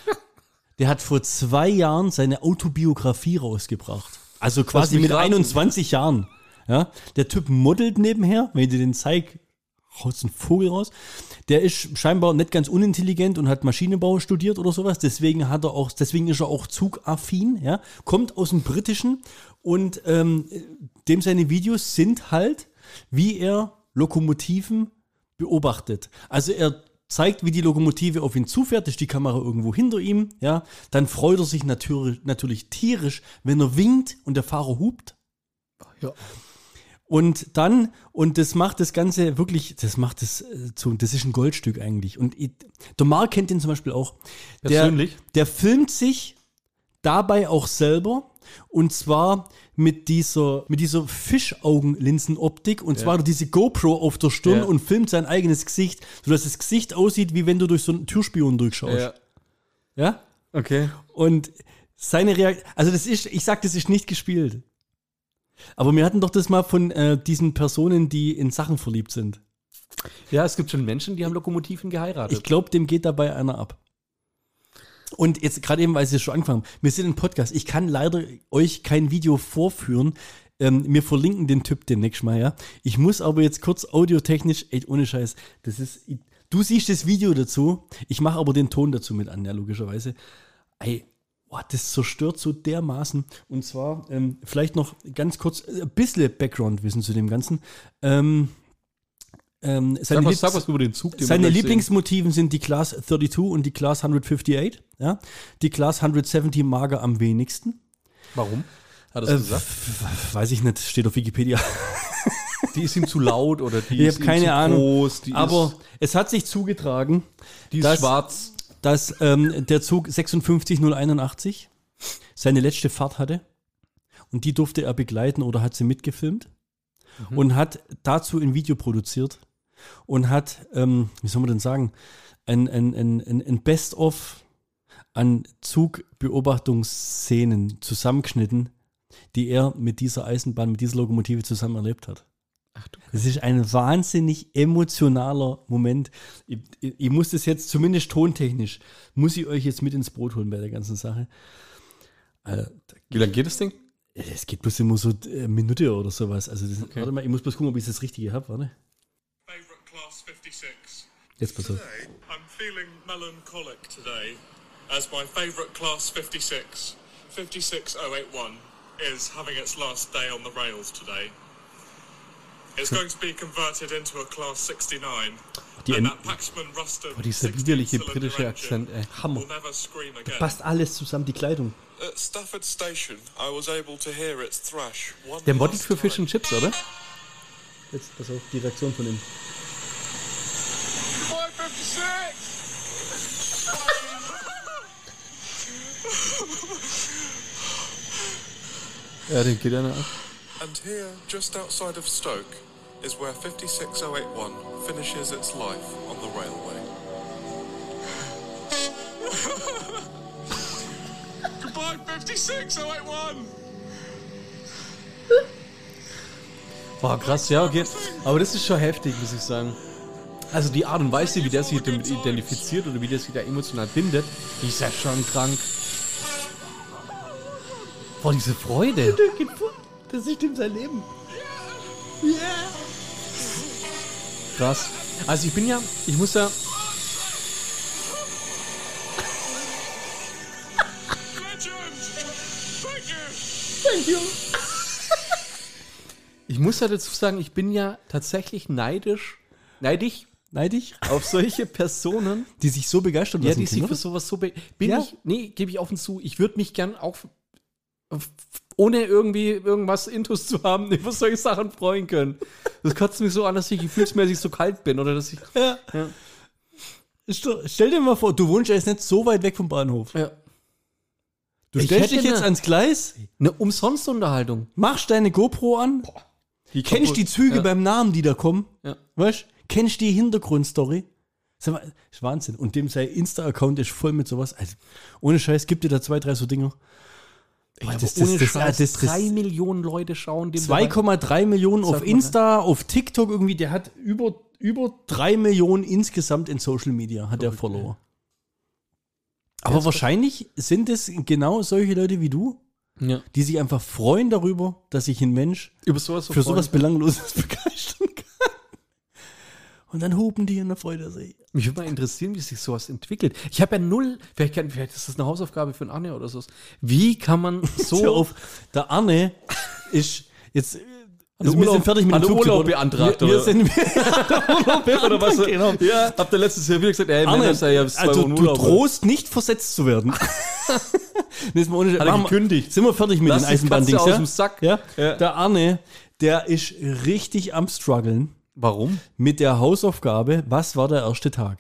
Der hat vor zwei Jahren seine Autobiografie rausgebracht. Also quasi mich mit raten. einundzwanzig Jahren. Ja? Der Typ modelt nebenher, wenn ich dir den zeig, haut ein Vogel raus. Der ist scheinbar nicht ganz unintelligent und hat Maschinenbau studiert oder sowas. Deswegen hat er auch, deswegen ist er auch zugaffin. Ja? Kommt aus dem Britischen und ähm, dem seine Videos sind halt, wie er Lokomotiven beobachtet. Also er zeigt, wie die Lokomotive auf ihn zufährt, ist die Kamera irgendwo hinter ihm, ja, dann freut er sich natürlich, natürlich tierisch, wenn er winkt und der Fahrer hupt. Ja. Und dann, und das macht das Ganze wirklich, das macht das äh, zu, das ist ein Goldstück eigentlich. Und ich, der Marc kennt den zum Beispiel auch. Der, Persönlich? der filmt sich dabei auch selber und zwar mit dieser, mit dieser Fischaugenlinsenoptik und zwar diese GoPro auf der Stirn Ja. und filmt sein eigenes Gesicht, sodass das Gesicht aussieht, wie wenn du durch so einen Türspion durchschaust. Ja. Ja? Okay. Und seine Reaktion, also das ist, ich sag, das ist nicht gespielt. Aber wir hatten doch das mal von äh, diesen Personen, die in Sachen verliebt sind. Ja, es gibt schon Menschen, die haben Lokomotiven geheiratet. Ich glaube, dem geht dabei einer ab. Und jetzt gerade eben, weil Sie schon angefangen haben, wir sind ein Podcast. Ich kann leider euch kein Video vorführen. Ähm, wir verlinken den Typ demnächst mal, ja. Ich muss aber jetzt kurz audiotechnisch, ey, ohne Scheiß, das ist, du siehst das Video dazu, ich mache aber den Ton dazu mit an, ja, logischerweise. Ey, boah, das zerstört so dermaßen. Und zwar, ähm, vielleicht noch ganz kurz, äh, ein bisschen Background-Wissen zu dem Ganzen. Ähm, ähm, seine Sag was, Liebs- sag was über den Zug, den Seine wir gleich Lieblingsmotiven sind die Class zweiunddreißig und die Class hundertachtundsechzig. Ja? Die Class hundertsiebzig mag er am wenigsten. sehen. Warum? Hat er Äh, das gesagt? f- weiß ich nicht, steht auf Wikipedia. Die ist ihm zu laut oder die Ich ist habe ihm keine zu Ahnung. groß, die Aber ist, es hat sich zugetragen, die ist das- schwarz. dass ähm, der Zug fünf sechs null einundachtzig seine letzte Fahrt hatte und die durfte er begleiten oder hat sie mitgefilmt und hat dazu ein Video produziert und hat, ähm, wie soll man denn sagen, ein, ein, ein, ein, ein Best-of an Zugbeobachtungsszenen zusammengeschnitten, die er mit dieser Eisenbahn, mit dieser Lokomotive zusammen erlebt hat. Ach du Es ist ein wahnsinnig emotionaler Moment. Ich, ich, ich muss das jetzt, zumindest tontechnisch, muss ich euch jetzt mit ins Boot holen bei der ganzen Sache. Also, Wie lange geht das Ding? es geht bloß immer so eine Minute oder sowas. Also das, Okay. warte mal, ich muss bloß gucken, ob ich das Richtige habe. Warte. Favorite class fifty-six. Jetzt pass auf. Today, I'm feeling melancholic today, as my favourite class fifty-six, fifty-six oh eighty-one, is having its last day on the rails today. It's going to be converted into a class sixty-nine, Die and En- that Paxman Rusted Boah, dieser sixteen widerliche cylinder britische engine Akzent, ey. Hammer. will never scream again. Passt alles zusammen, die Kleidung. At Stafford Station, I was able to hear its thrash one Der moddet last für Fish time. and Chips, oder? Jetzt pass auf, die Reaktion von ihm. five fifty-six! Ja, den geht einer ab. And here, just outside of Stoke, is where fifty-six oh eighty-one finishes its life on the railway. Goodbye, fifty-six oh eighty-one! Boah, krass, ja, okay. Aber das ist schon heftig, muss ich sagen. Also die Art und Weise, wie der sich damit identifiziert oder wie der sich da emotional bindet, die ist ja schon krank. Boah, diese Freude. Das ist ihm sein Leben. Krass. Also ich bin ja, ich muss ja hier. Ich muss ja dazu sagen, ich bin ja tatsächlich neidisch, neidisch Neidisch? auf solche Personen, Die sich so begeistern ja, lassen die sich können, für oder? sowas so be bin Ja. ich, nee, gebe ich offen zu, ich würde mich gern auch f- ohne irgendwie irgendwas Intus zu haben, über solche Sachen freuen können. Das kotzt mich so an, dass ich gefühlsmäßig so kalt bin oder dass ich, Ja. ja. Ist doch- Stell dir mal vor, du wohnst ja jetzt nicht so weit weg vom Bahnhof. ja. Du Ich stellst hätte dich jetzt eine- ans Gleis, Eine Umsonstunterhaltung. machst deine GoPro an, kennst die Züge Ja. beim Namen, die da kommen, Ja. weißt, kennst die Hintergrundstory. Sag mal, ist Wahnsinn. Und dem sein Insta-Account ist voll mit sowas. Also, ohne Scheiß, gibt dir da zwei, drei so Dinger. Ja, Boah, das, das- das- ohne das- Scheiß, das- das- drei Millionen Leute schauen dem zwei Komma drei Millionen auf zwei Komma drei. Insta, auf TikTok irgendwie, der hat über, über drei Millionen insgesamt in Social Media, hat der Follower. Aber wahrscheinlich sind es genau solche Leute wie du, Ja. die sich einfach freuen darüber, dass sich ein Mensch Über sowas für sowas Belangloses begeistern kann. Und dann hupen die in der Freude. sich. Mich würde mal interessieren, wie sich sowas entwickelt. Ich habe ja null, vielleicht, kann, vielleicht ist das eine Hausaufgabe für einen Arne oder so. Wie kann man So so auf, der Arne ist jetzt. Also wir Urlaub- sind fertig mit hat dem er Zugtipp, Urlaub oder? beantragt, wir, wir oder? sind oder was? Genau. Ja, habt ihr letztes Jahr wieder gesagt, ey, Arne, Männer, sei ja zwei also Wochen du Urlaub. drohst nicht versetzt zu werden. Nee, ist mal ohne- Hat er machen wir- gekündigt. Sind wir fertig mit Lass den die Katze Eisenbahndings, aus ja? dem Sack. Ja? Ja. Der Arne, der ist richtig am struggeln Warum? mit der Hausaufgabe, was war der erste Tag?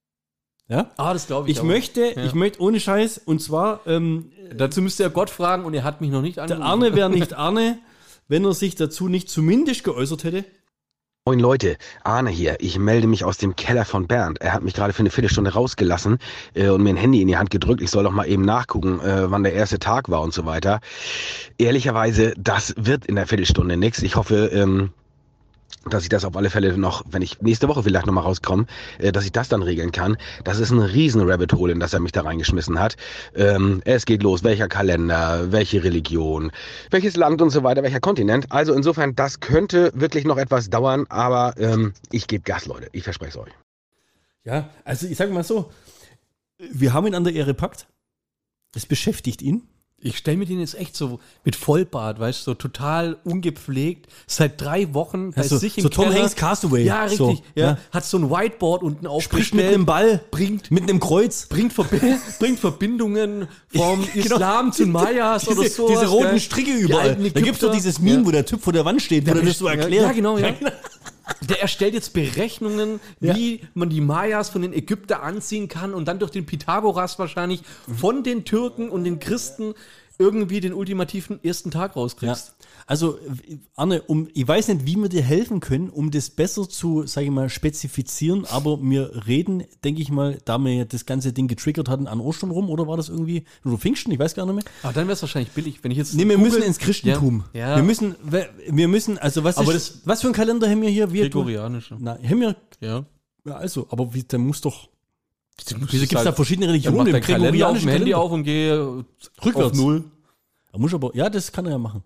Ja? Ah, das glaube ich. Ich aber. möchte, Ja. ich möchte ohne Scheiß, und zwar, ähm, Dazu müsst ihr Gott fragen und er hat mich noch nicht der angerufen. Arne wäre nicht Arne, wenn er sich dazu nicht zumindest geäußert hätte. Moin Leute, Arne hier. Ich melde mich aus dem Keller von Bernd. Er hat mich gerade für eine Viertelstunde rausgelassen äh, und mir ein Handy in die Hand gedrückt. Ich soll doch mal eben nachgucken, äh, wann der erste Tag war und so weiter. Ehrlicherweise, das wird in der Viertelstunde nichts. Ich hoffe, ähm, dass ich das auf alle Fälle noch, wenn ich nächste Woche vielleicht nochmal rauskomme, äh, dass ich das dann regeln kann. Das ist ein riesen Rabbit Hole, in das er mich da reingeschmissen hat. Ähm, es geht los, welcher Kalender, welche Religion, welches Land und so weiter, welcher Kontinent. Also insofern, das könnte wirklich noch etwas dauern, aber ähm, ich gebe Gas, Leute. Ich verspreche es euch. Ja, also ich sage mal so, wir haben ihn an der Ehre packt. Das beschäftigt ihn. Ich stelle mir den jetzt echt so mit Vollbart, weißt du, so total ungepflegt, seit drei Wochen bei Also, sich im so Tom Keller. Hanks Castaway. Ja, richtig. So, ja. ja. Hat so ein Whiteboard unten Spricht mit aufgestellt. einem Ball, bringt, mit einem Kreuz. bringt, Verbi bringt Verbindungen vom Genau. Islam zu Mayas diese, oder so. Diese roten Stricke überall. alten Da gibt es doch Ägypter. dieses Meme, Ja. wo der Typ vor der Wand steht, wo der das so erklärt. Ja, genau, ja. Der erstellt jetzt Berechnungen, Ja. wie man die Mayas von den Ägyptern anziehen kann und dann durch den Pythagoras wahrscheinlich von den Türken und den Christen irgendwie den ultimativen ersten Tag Ja. rauskriegst. Also, Arne, um, ich weiß nicht, wie wir dir helfen können, um das besser zu, sage ich mal, spezifizieren, aber wir reden, denke ich mal, da wir ja das ganze Ding getriggert hatten, an Ostern rum, oder war das irgendwie, oder Pfingsten, ich weiß gar nicht mehr. Aber dann wäre es wahrscheinlich billig, wenn ich jetzt. Nee, wir google- müssen ins Christentum. Ja. Ja. Wir müssen, wir wir müssen, also was Aber ist, was für ein Kalender haben wir hier? Wir, Gregorianische. Na, haben wir, Ja. ja, also, aber wie, der muss doch, Wieso wieso gibt es da verschiedene Religionen Macht im dein Kalender auf dem gregorianischen Handy Kalender? auf und gehe Rückwärts. auf Null. Er muss aber, ja, das kann er ja machen.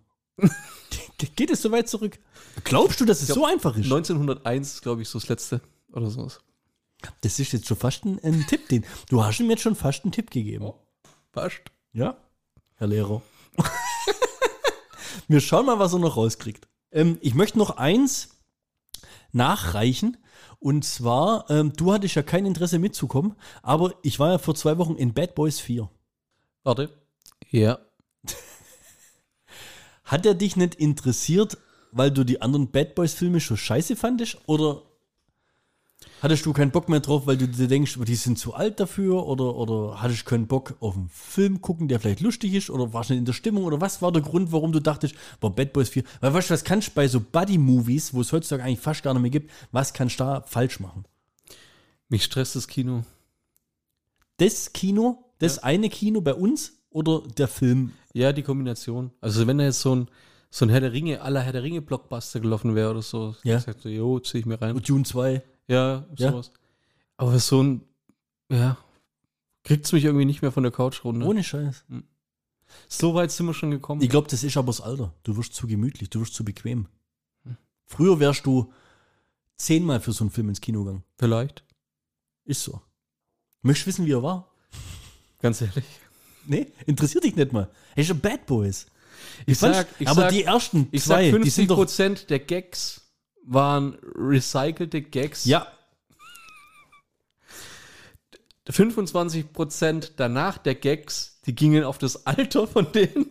Ge- Geht es so weit zurück? Glaubst du, dass es so einfach ist? neunzehnhunderteins ist, glaube ich, so das letzte oder sowas. Das ist jetzt schon fast ein, ein Tipp, den, du hast ihm jetzt schon fast einen Tipp gegeben. Fast. Ja, Herr Lehrer. Wir schauen mal, was er noch rauskriegt. Ähm, ich möchte noch eins nachreichen. Und zwar, ähm, du hattest ja kein Interesse mitzukommen, aber ich war ja vor zwei Wochen in Bad Boys vier. Warte. Ja. Hat er dich nicht interessiert, weil du die anderen Bad Boys Filme schon scheiße fandest? Oder hattest du keinen Bock mehr drauf, weil du dir denkst, die sind zu alt dafür? Oder, oder hattest du keinen Bock auf einen Film gucken, der vielleicht lustig ist? Oder warst du nicht in der Stimmung? Oder was war der Grund, warum du dachtest, boah, Bad Boys vier? Weil weißt du, was kannst du bei so Buddy-Movies, wo es heutzutage eigentlich fast gar nicht mehr gibt, was kannst du da falsch machen? Mich stresst das Kino. Das Kino, das eine Kino bei uns oder der Film? Ja, die Kombination. Also wenn da jetzt so ein, so ein Herr der Ringe, aller Herr der Ringe Blockbuster gelaufen wäre oder so, Ja. ich sag so, jo, zieh ich mir rein. Und Dune zwei? Ja, Ja. sowas. Aber so ein, ja, kriegt's mich irgendwie nicht mehr von der Couch runter. Ohne Scheiß. So weit sind wir schon gekommen. Ich glaube, das ist aber das Alter. Du wirst zu gemütlich, du wirst zu bequem. Früher wärst du zehnmal für so einen Film ins Kino gegangen. Vielleicht. Ist so. Möchtest du wissen, wie er war? Ganz ehrlich. Nee, interessiert dich nicht mal. Er ist ein Bad Boys. Ich fand's- sag, ich aber sag, die ersten ich zwei, sag die sind doch- fünfzig Prozent der Gags waren recycelte Gags. Ja, fünfundzwanzig Prozent danach der Gags, die gingen auf das Alter von denen.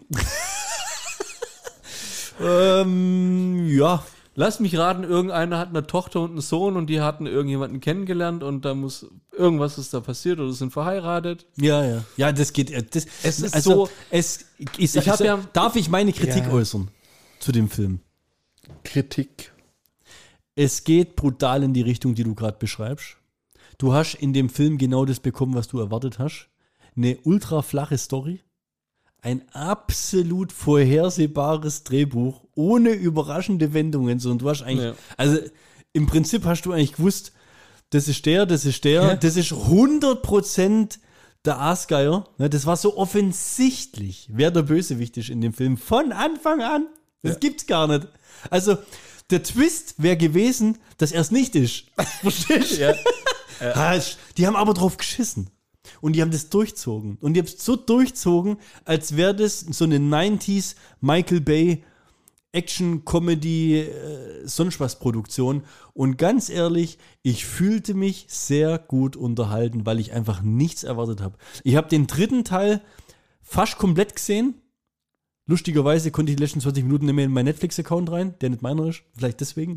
ähm, ja. Lass mich raten, irgendeiner hat eine Tochter und einen Sohn und die hatten irgendjemanden kennengelernt und da muss irgendwas ist da passiert oder sind verheiratet. Ja, ja. Ja, das geht. äh, Das, Es ist also, so- Es, ich, sag- Ich hab sag- ja- darf ich meine Kritik Ja. äußern zu dem Film? Kritik. Es geht brutal in die Richtung, die du gerade beschreibst. Du hast in dem Film genau das bekommen, was du erwartet hast. Eine ultra flache Story. Ein absolut vorhersehbares Drehbuch, ohne überraschende Wendungen. So, und du hast eigentlich, Ja. also im Prinzip hast du eigentlich gewusst, das ist der, das ist der, das ist hundert Prozent der Aasgeier. Ne, das war so offensichtlich, wer der Bösewicht ist in dem Film. Von Anfang an. Das gibt's gar nicht. Also, der Twist wäre gewesen, dass er es nicht ist. Verstehst du? Ja. Ah, Die haben aber drauf geschissen. Und die haben das durchzogen. Und die haben es so durchzogen, als wäre das so eine neunziger Michael Bay Action, Comedy, äh, sonst was Produktion. Und ganz ehrlich, ich fühlte mich sehr gut unterhalten, weil ich einfach nichts erwartet habe. Ich habe den dritten Teil fast komplett gesehen. Lustigerweise konnte ich die letzten zwanzig Minuten nicht mehr in meinen Netflix-Account rein, der nicht meiner ist. Vielleicht deswegen.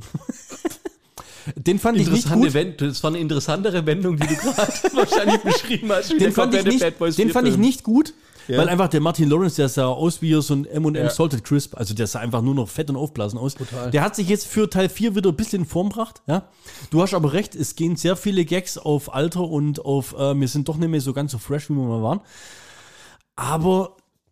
Den fand ich nicht Interessante gut. Wend- das war eine interessantere Wendung, die du gerade wahrscheinlich beschrieben hast. wie Den der fand ich komplette nicht, Bad Boys den vier fand ich Film. nicht gut, Ja. weil einfach der Martin Lawrence, der sah aus wie so ein M und M Ja. Salted Crisp, also der sah einfach nur noch fett und aufblasen aus. Total. Der hat sich jetzt für Teil vier wieder ein bisschen in Form gebracht, ja. Du hast aber recht, es gehen sehr viele Gags auf Alter und auf, äh, wir sind doch nicht mehr so ganz so fresh, wie wir mal waren. Aber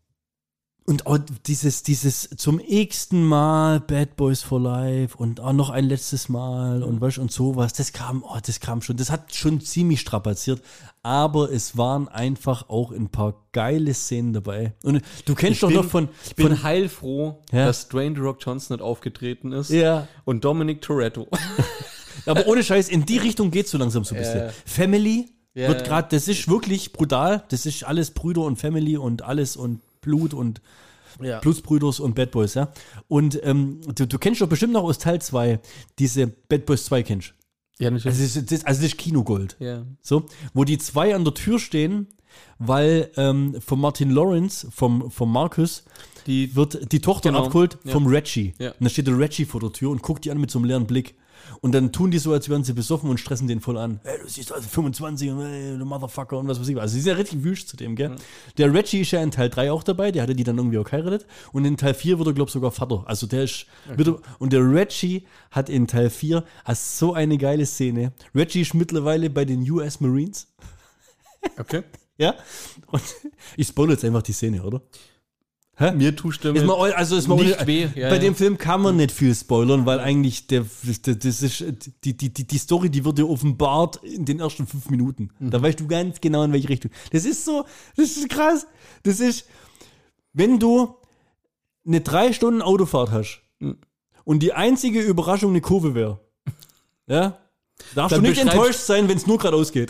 und auch dieses, dieses zum x-ten Mal Bad Boys for Life und auch noch ein letztes Mal und was und sowas, das kam, oh, das kam schon, das hat schon ziemlich strapaziert, aber es waren einfach auch ein paar geile Szenen dabei. Und du kennst Ich doch bin, noch von, ich bin von heilfroh, Ja. dass Dwayne The Rock Johnson nicht aufgetreten ist. ja, Und Dominic Toretto. aber ohne Scheiß, in die Richtung geht es so langsam so ein bisschen. Ja. Family Ja, wird ja. gerade, das ist wirklich brutal, das ist alles Brüder und Family und alles und Blut und Ja. Blutsbrüders und Bad Boys, ja. Und ähm, du, du kennst doch bestimmt noch aus Teil zwei diese Bad Boys zwei kennst. Ja, natürlich. Also das, ist, das, also das ist Kinogold. ja. So, wo die zwei an der Tür stehen, weil ähm, von Martin Lawrence, vom, vom Marcus, Die, wird die Tochter Genau, abgeholt ja. vom Reggie. Ja. Und dann steht der Reggie vor der Tür und guckt die an mit so einem leeren Blick. Und dann tun die so, als wären sie besoffen und stressen den voll an. Hey, du siehst also fünfundzwanzig und hey, du Motherfucker und was weiß ich. Also sie sind ja richtig wüst zu dem, gell? Mhm. Der Reggie ist ja in Teil drei auch dabei, der hatte die dann irgendwie auch geheiratet. Und in Teil vier wird er, glaube ich, sogar Vater. Also der ist, wird er, und der Reggie hat in Teil vier hast so eine geile Szene. Reggie ist mittlerweile bei den U S Marines. okay. Ja? Und ich spoilere jetzt einfach die Szene, oder? Hä? Mir zustimmen. Ist mal, also ist mal Nicht ohne- weh, ja, bei ja. dem Film kann man nicht viel spoilern, weil eigentlich der, der, das ist, die, die, die, die Story, die wird dir offenbart in den ersten fünf Minuten. Mhm. Da weißt du ganz genau, in welche Richtung. Das ist so, das ist krass. Das ist, wenn du eine drei Stunden Autofahrt hast Mhm. und die einzige Überraschung eine Kurve wäre, ja, darfst Dann du nicht beschreibst- enttäuscht sein, wenn es nur geradeaus geht.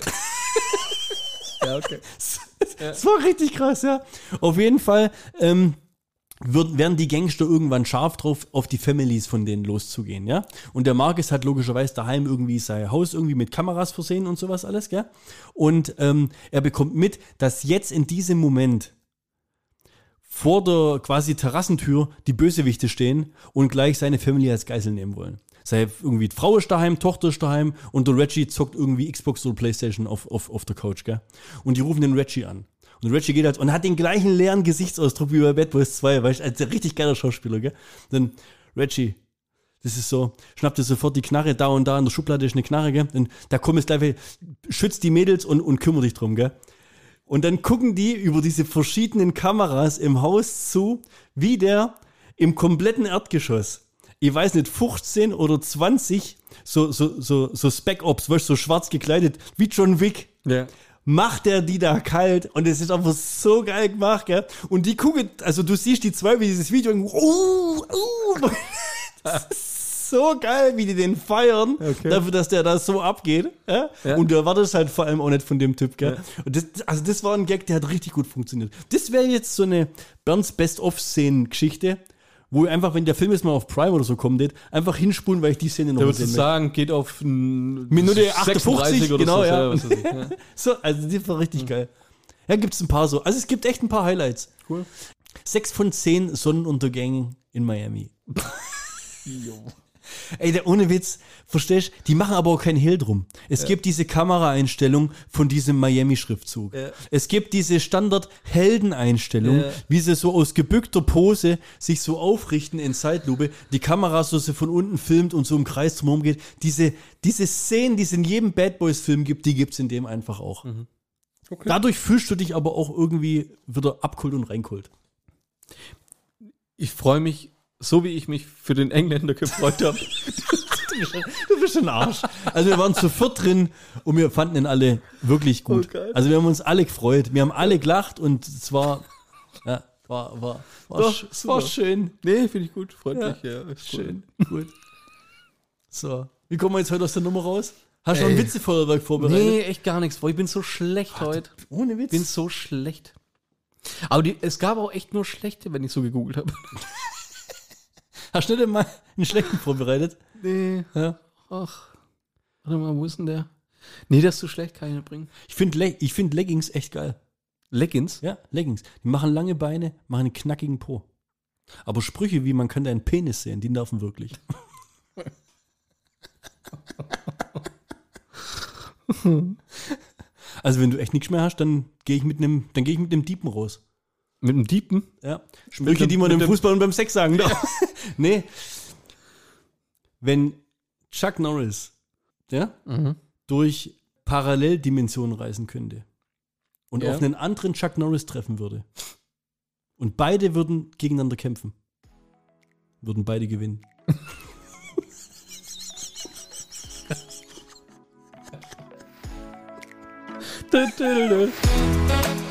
ja, okay. Das war richtig krass, ja. Auf jeden Fall ähm, wird, werden die Gangster irgendwann scharf drauf, auf die Families von denen loszugehen, ja. Und der Marcus hat logischerweise daheim irgendwie sein Haus irgendwie mit Kameras versehen und sowas alles, gell. Und ähm, er bekommt mit, dass jetzt in diesem Moment vor der quasi Terrassentür die Bösewichte stehen und gleich seine Family als Geisel nehmen wollen. Sei irgendwie die Frau ist daheim, Tochter ist daheim und der Reggie zockt irgendwie Xbox oder Playstation auf, auf, auf der Couch, gell? Und die rufen den Reggie an. Und der Reggie geht halt und hat den gleichen leeren Gesichtsausdruck wie bei Bad Boys zwei, weißt du, als der richtig geiler Schauspieler, gell? Dann, Reggie, das ist so, schnappt dir sofort die Knarre, da und da in der Schublade ist eine Knarre, gell? Und da kommt es gleich, schützt die Mädels und, und kümmert dich drum, gell? Und dann gucken die über diese verschiedenen Kameras im Haus zu, wie der im kompletten Erdgeschoss, ich weiß nicht, fünfzehn oder zwanzig, so, so, so, so Spec-Ops, weißt du, so schwarz gekleidet, wie John Wick, Ja. macht er die da kalt und es ist einfach so geil gemacht, gell? Und die gucken, also du siehst die zwei, wie dieses Video, uh, uh, das ist so geil, wie die den feiern, Okay. dafür, dass der da so abgeht. Ja? Ja. Und du erwartest halt vor allem auch nicht von dem Typ. Gell? Und das, also das war ein Gag, der hat richtig gut funktioniert. Das wäre jetzt so eine Bernds Best-of-Szenen-Geschichte, wo einfach, wenn der Film jetzt mal auf Prime oder so kommt, einfach hinspulen, weil ich die Szene noch Da mal würdest du sehen sagen, geht auf n- Minute achtundfünfzig, sechsunddreißig oder genau, so. ja. was weiß ich, ja. So, also die war richtig geil. Ja, gibt es ein paar so. Also es gibt echt ein paar Highlights. Cool. Sechs von zehn Sonnenuntergängen in Miami. Ey, der ohne Witz, verstehst du? Die machen aber auch keinen Hehl drum. Es gibt diese Kameraeinstellung von diesem Miami-Schriftzug. Ja. Es gibt diese Standard-Heldeneinstellung, Ja. wie sie so aus gebückter Pose sich so aufrichten in Zeitlupe, die Kamera so sie von unten filmt und so im Kreis drumherum geht. Diese, diese Szenen, die es in jedem Bad Boys-Film gibt, die gibt es in dem einfach auch. Okay. Dadurch fühlst du dich aber auch irgendwie wieder abgeholt und reingeholt. Ich freue mich, so wie ich mich für den Engländer gefreut habe. Du bist ein Arsch. Also wir waren zu viert drin und wir fanden ihn alle wirklich gut. Oh, geil. Also wir haben uns alle gefreut. Wir haben alle gelacht und es war, ja, war, war, war, Doch, sch- es war super. schön. Nee, finde ich gut. Freut Ja, mich. Ja, ist cool. Schön, gut. So, wie kommen wir jetzt heute aus der Nummer raus? Hast du noch ein Ey. Witzefeuerwerk vorbereitet? Nee, echt gar nichts. Boah, ich bin so schlecht heute. Ohne Witz. Ich bin so schlecht. Aber die, es gab auch echt nur schlechte, wenn ich so gegoogelt habe. Hast du nicht mal einen schlechten vorbereitet? Nee. Ja. Ach. Warte mal, wo ist denn der? Nee, das ist zu schlecht, kann ich nicht bringen. Ich finde Le ich find Leggings echt geil. Leggings? Ja, Leggings. Die machen lange Beine, machen einen knackigen Po. Aber Sprüche wie, man kann deinen Penis sehen, die nerven wirklich. Also wenn du echt nichts mehr hast, dann gehe ich mit einem, dann gehe ich mit einem Diepen raus. Mit einem Diepen? Ja. Sprüche, dem- die man mit im dem- Fußball und beim Sex sagen darf. Nee. Wenn Chuck Norris, ja, Mhm. durch Paralleldimensionen reisen könnte und Ja. auf einen anderen Chuck Norris treffen würde und beide würden gegeneinander kämpfen, würden beide gewinnen. Dö, dö, dö.